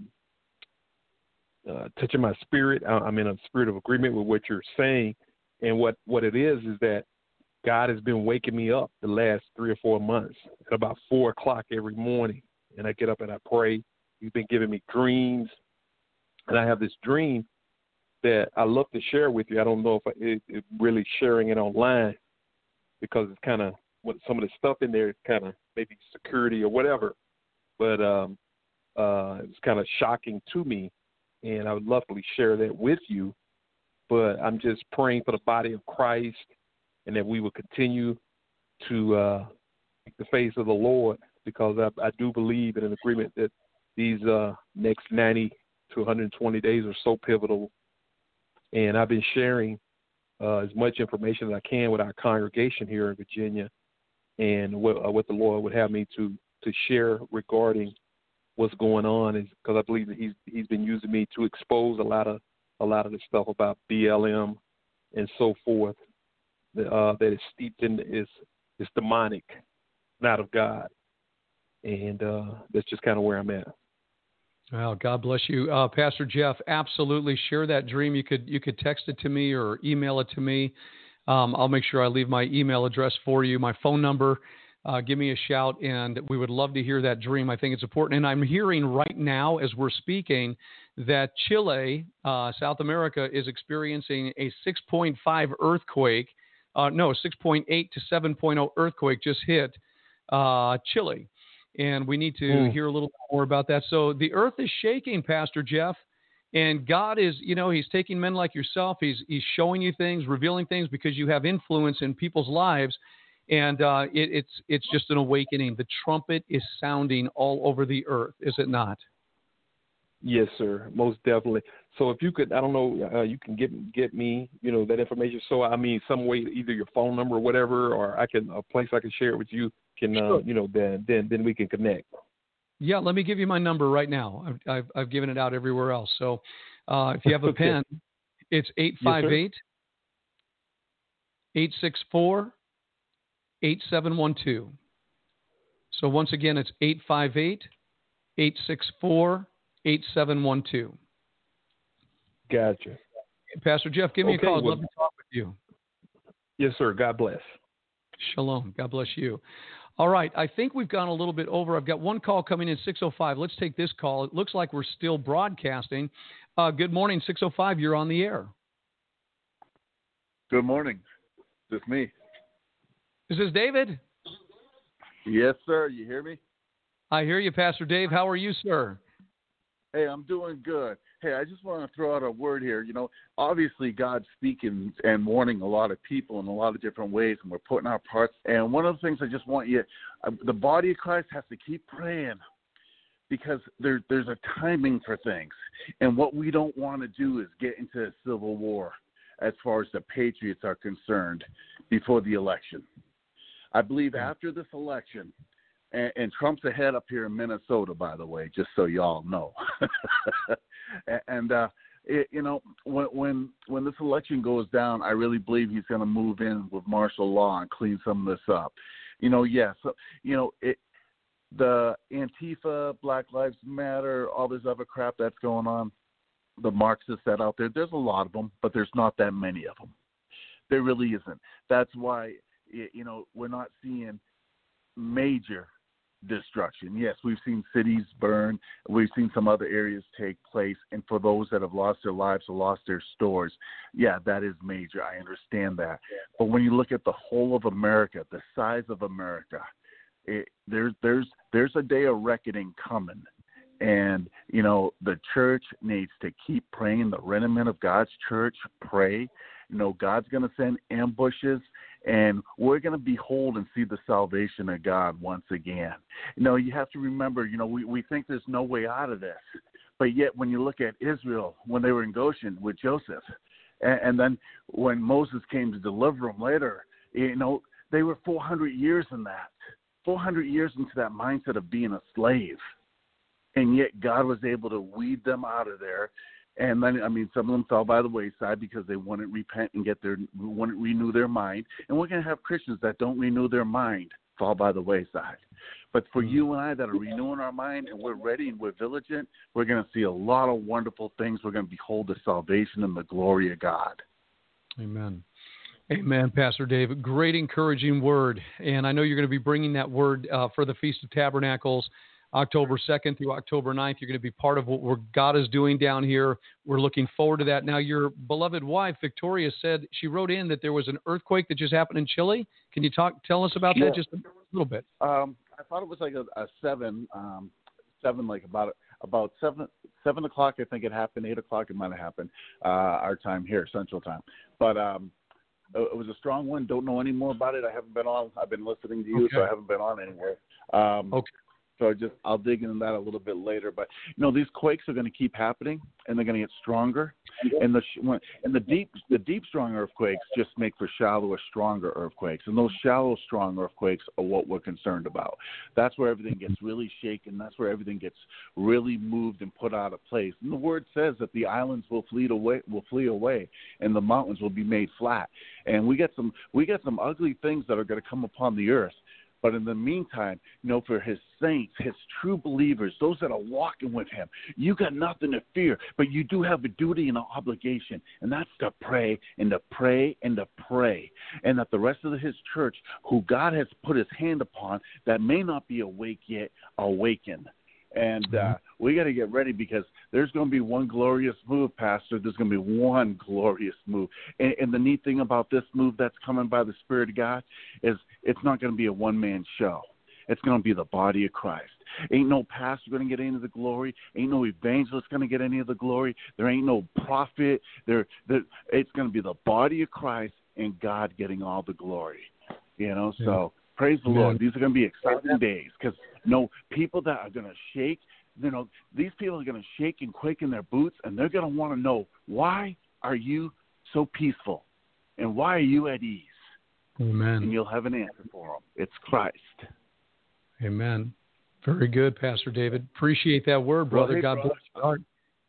uh, touching my spirit. I'm in a spirit of agreement with what you're saying, and what, what it is is that God has been waking me up the last three or four months at about four o'clock every morning, and I get up and I pray. He's been giving me dreams, and I have this dream that I love to share with you. I don't know if I, it, it really sharing it online, because it's kind of what some of the stuff in there is kind of maybe security or whatever, but um, uh, it's kind of shocking to me, and I would love to share that with you. But I'm just praying for the body of Christ, and that we will continue to uh, seek the face of the Lord, because I, I do believe in an agreement that these uh, next ninety to one hundred twenty days are so pivotal. And I've been sharing uh, as much information as I can with our congregation here in Virginia, and what, uh, what the Lord would have me to, to share regarding what's going on, is because I believe that he's he's been using me to expose a lot of a lot of the stuff about B L M and so forth that, uh, that is steeped in is is demonic, not of God, and uh, that's just kind of where I'm at. Well, God bless you, uh, Pastor Jeff. Absolutely, share that dream. You could you could text it to me or email it to me. Um, I'll make sure I leave my email address for you, my phone number. Uh, give me a shout, and we would love to hear that dream. I think it's important. And I'm hearing right now, as we're speaking, that Chile, uh, South America, is experiencing a six point five earthquake. Uh, no, six point eight to seven point oh earthquake just hit uh, Chile. And we need to mm. hear a little more about that. So the earth is shaking, Pastor Jeff, and God is, you know, he's taking men like yourself. He's he's showing you things, revealing things, because you have influence in people's lives. And uh, it, it's it's just an awakening. The trumpet is sounding all over the earth, is it not? Yes, sir, most definitely. So if you could, I don't know, uh, you can get get me, you know, that information. So I mean, some way, either your phone number or whatever, or I can a place I can share it with you. Can uh, you know? Then then then we can connect. Yeah, let me give you my number right now. I've I've, I've given it out everywhere else. So uh, if you have a okay. pen, it's eight five eight, eight six four, eight seven one two. So once again, it's eight five eight, eight six four, eight seven one two. Gotcha. Pastor Jeff, give me okay, a call. I'd well, love to talk with you. Yes, sir. God bless. Shalom. God bless you. All right. I think we've gone a little bit over. I've got one call coming in, six oh five. Let's take this call. It looks like we're still broadcasting. Uh, good morning, six oh five. You're on the air. Good morning. This is me. Is this David? Yes, sir. You hear me? I hear you, Pastor Dave. How are you, sir? Hey, I'm doing good. Hey, I just want to throw out a word here. You know, obviously God's speaking and warning a lot of people in a lot of different ways, and we're putting our parts. And one of the things I just want you, uh, the body of Christ has to keep praying, because there, there's a timing for things. And what we don't want to do is get into a civil war as far as the patriots are concerned before the election. I believe after this election, and, and Trump's ahead up here in Minnesota, by the way, just so y'all know. and, uh, it, you know, when, when when this election goes down, I really believe he's going to move in with martial law and clean some of this up. You know, yes, yeah, so, you know, it, the Antifa, Black Lives Matter, all this other crap that's going on, the Marxists that out there, there's a lot of them, but there's not that many of them. There really isn't. That's why, you know, we're not seeing major destruction. Yes, we've seen cities burn. We've seen some other areas take place. And for those that have lost their lives or lost their stores, yeah, that is major. I understand that. But when you look at the whole of America, the size of America, it, there's there's there's a day of reckoning coming. And, you know, the church needs to keep praying. The remnant of God's church, pray. You know, God's going to send ambushes, and we're going to behold and see the salvation of God once again. You know, you have to remember, you know, we, we think there's no way out of this. But yet when you look at Israel, when they were in Goshen with Joseph, and, and then when Moses came to deliver them later, you know, they were four hundred years in that, four hundred years into that mindset of being a slave. And yet God was able to weed them out of there. And then, I mean, some of them fell by the wayside because they wouldn't repent and get their, wouldn't renew their mind. And we're going to have Christians that don't renew their mind fall by the wayside. But for you and I that are renewing our mind and we're ready and we're vigilant, we're going to see a lot of wonderful things. We're going to behold the salvation and the glory of God. Amen. Amen, Pastor David. Great encouraging word. And I know you're going to be bringing that word uh, for the Feast of Tabernacles, October second through October ninth. You're going to be part of what we're, God is doing down here. We're looking forward to that. Now, your beloved wife, Victoria, said she wrote in that there was an earthquake that just happened in Chile. Can you talk? Tell us about Yeah. that just a little bit? Um, I thought it was like a, a seven, um, seven, like about about seven, seven o'clock. I think it happened. Eight o'clock it might have happened. Uh, our time here, Central Time. But um, it was a strong one. Don't know any more about it. I haven't been on. I've been listening to you, Okay. so I haven't been on anywhere. Um, Okay. So I just I'll dig into that a little bit later. But you know, these quakes are going to keep happening, and they're going to get stronger. And the when, and the deep the deep strong earthquakes just make for shallower, stronger earthquakes. And those shallow, strong earthquakes are what we're concerned about. That's where everything gets really shaken. That's where everything gets really moved and put out of place. And the word says that the islands will flee away, will flee away, and the mountains will be made flat. And we get some we get some ugly things that are going to come upon the earth. But in the meantime, you know, for his saints, his true believers, those that are walking with him, you got nothing to fear, but you do have a duty and an obligation, and that's to pray and to pray and to pray. And that the rest of his church, who God has put his hand upon, that may not be awake yet, awaken. And uh, we got to get ready because there's going to be one glorious move, Pastor. There's going to be one glorious move. And, and the neat thing about this move that's coming by the Spirit of God is it's not going to be a one-man show. It's going to be the body of Christ. Ain't no pastor going to get any of the glory. Ain't no evangelist going to get any of the glory. There ain't no prophet. There, there, it's going to be the body of Christ and God getting all the glory. You know, Yeah. so praise the Amen. Lord. These are going to be exciting days because no people that are going to shake. You know, these people are going to shake and quake in their boots, and they're going to want to know, why are you so peaceful, and why are you at ease? Amen. And you'll have an answer for them. It's Christ. Amen. Very good, Pastor David. Appreciate that word, brother. Well, hey, God brother. bless your heart.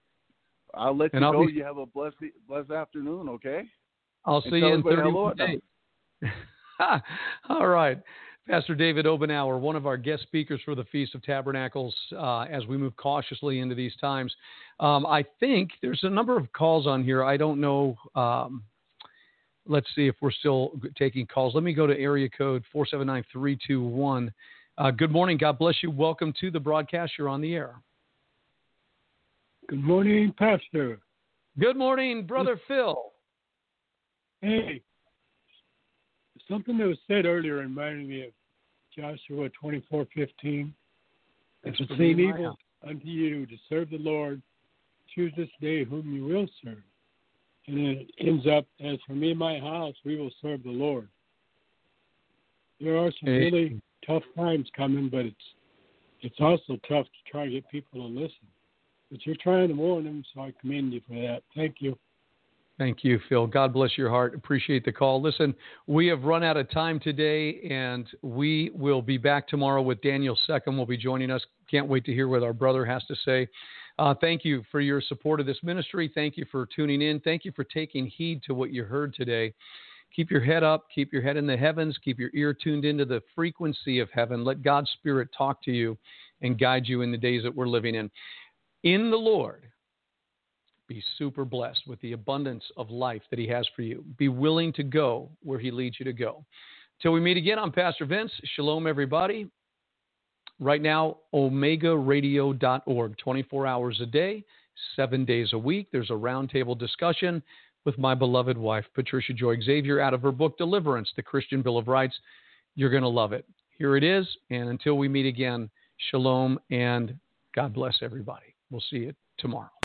I'll let And you I'll go. be- You have a blessed, blessed afternoon, okay? I'll And see tell you in everybody thirty hello days. All right. Pastor David Obenauer, one of our guest speakers for the Feast of Tabernacles, uh, as we move cautiously into these times. Um, I think there's a number of calls on here. I don't know. Um, let's see if we're still taking calls. Let me go to area code four seven nine three two one. Uh, good morning. God bless you. Welcome to the broadcast. You're on the air. Good morning, Pastor. Good morning, Brother Phil. Hey, something that was said earlier reminded me of Joshua twenty-four fifteen. If it seem evil unto you to serve the Lord, choose this day whom you will serve. And then it ends up, as for me and my house, we will serve the Lord. There are some Hey. really tough times coming, but it's it's also tough to try to get people to listen. But you're trying to warn them, so I commend you for that. Thank you. Thank you, Phil. God bless your heart. Appreciate the call. Listen, we have run out of time today, and we will be back tomorrow with Daniel Seckham will be joining us. Can't wait to hear what our brother has to say. Uh, thank you for your support of this ministry. Thank you for tuning in. Thank you for taking heed to what you heard today. Keep your head up. Keep your head in the heavens. Keep your ear tuned into the frequency of heaven. Let God's Spirit talk to you and guide you in the days that we're living in. In the Lord, be super blessed with the abundance of life that he has for you. Be willing to go where he leads you to go. Till we meet again, I'm Pastor Vince. Shalom, everybody. Right now, omega radio dot org, twenty-four hours a day, seven days a week. There's a roundtable discussion with my beloved wife, Patricia Joy Xavier, out of her book, Deliverance, The Christian Bill of Rights. You're going to love it. Here it is. And until we meet again, shalom and God bless everybody. We'll see you tomorrow.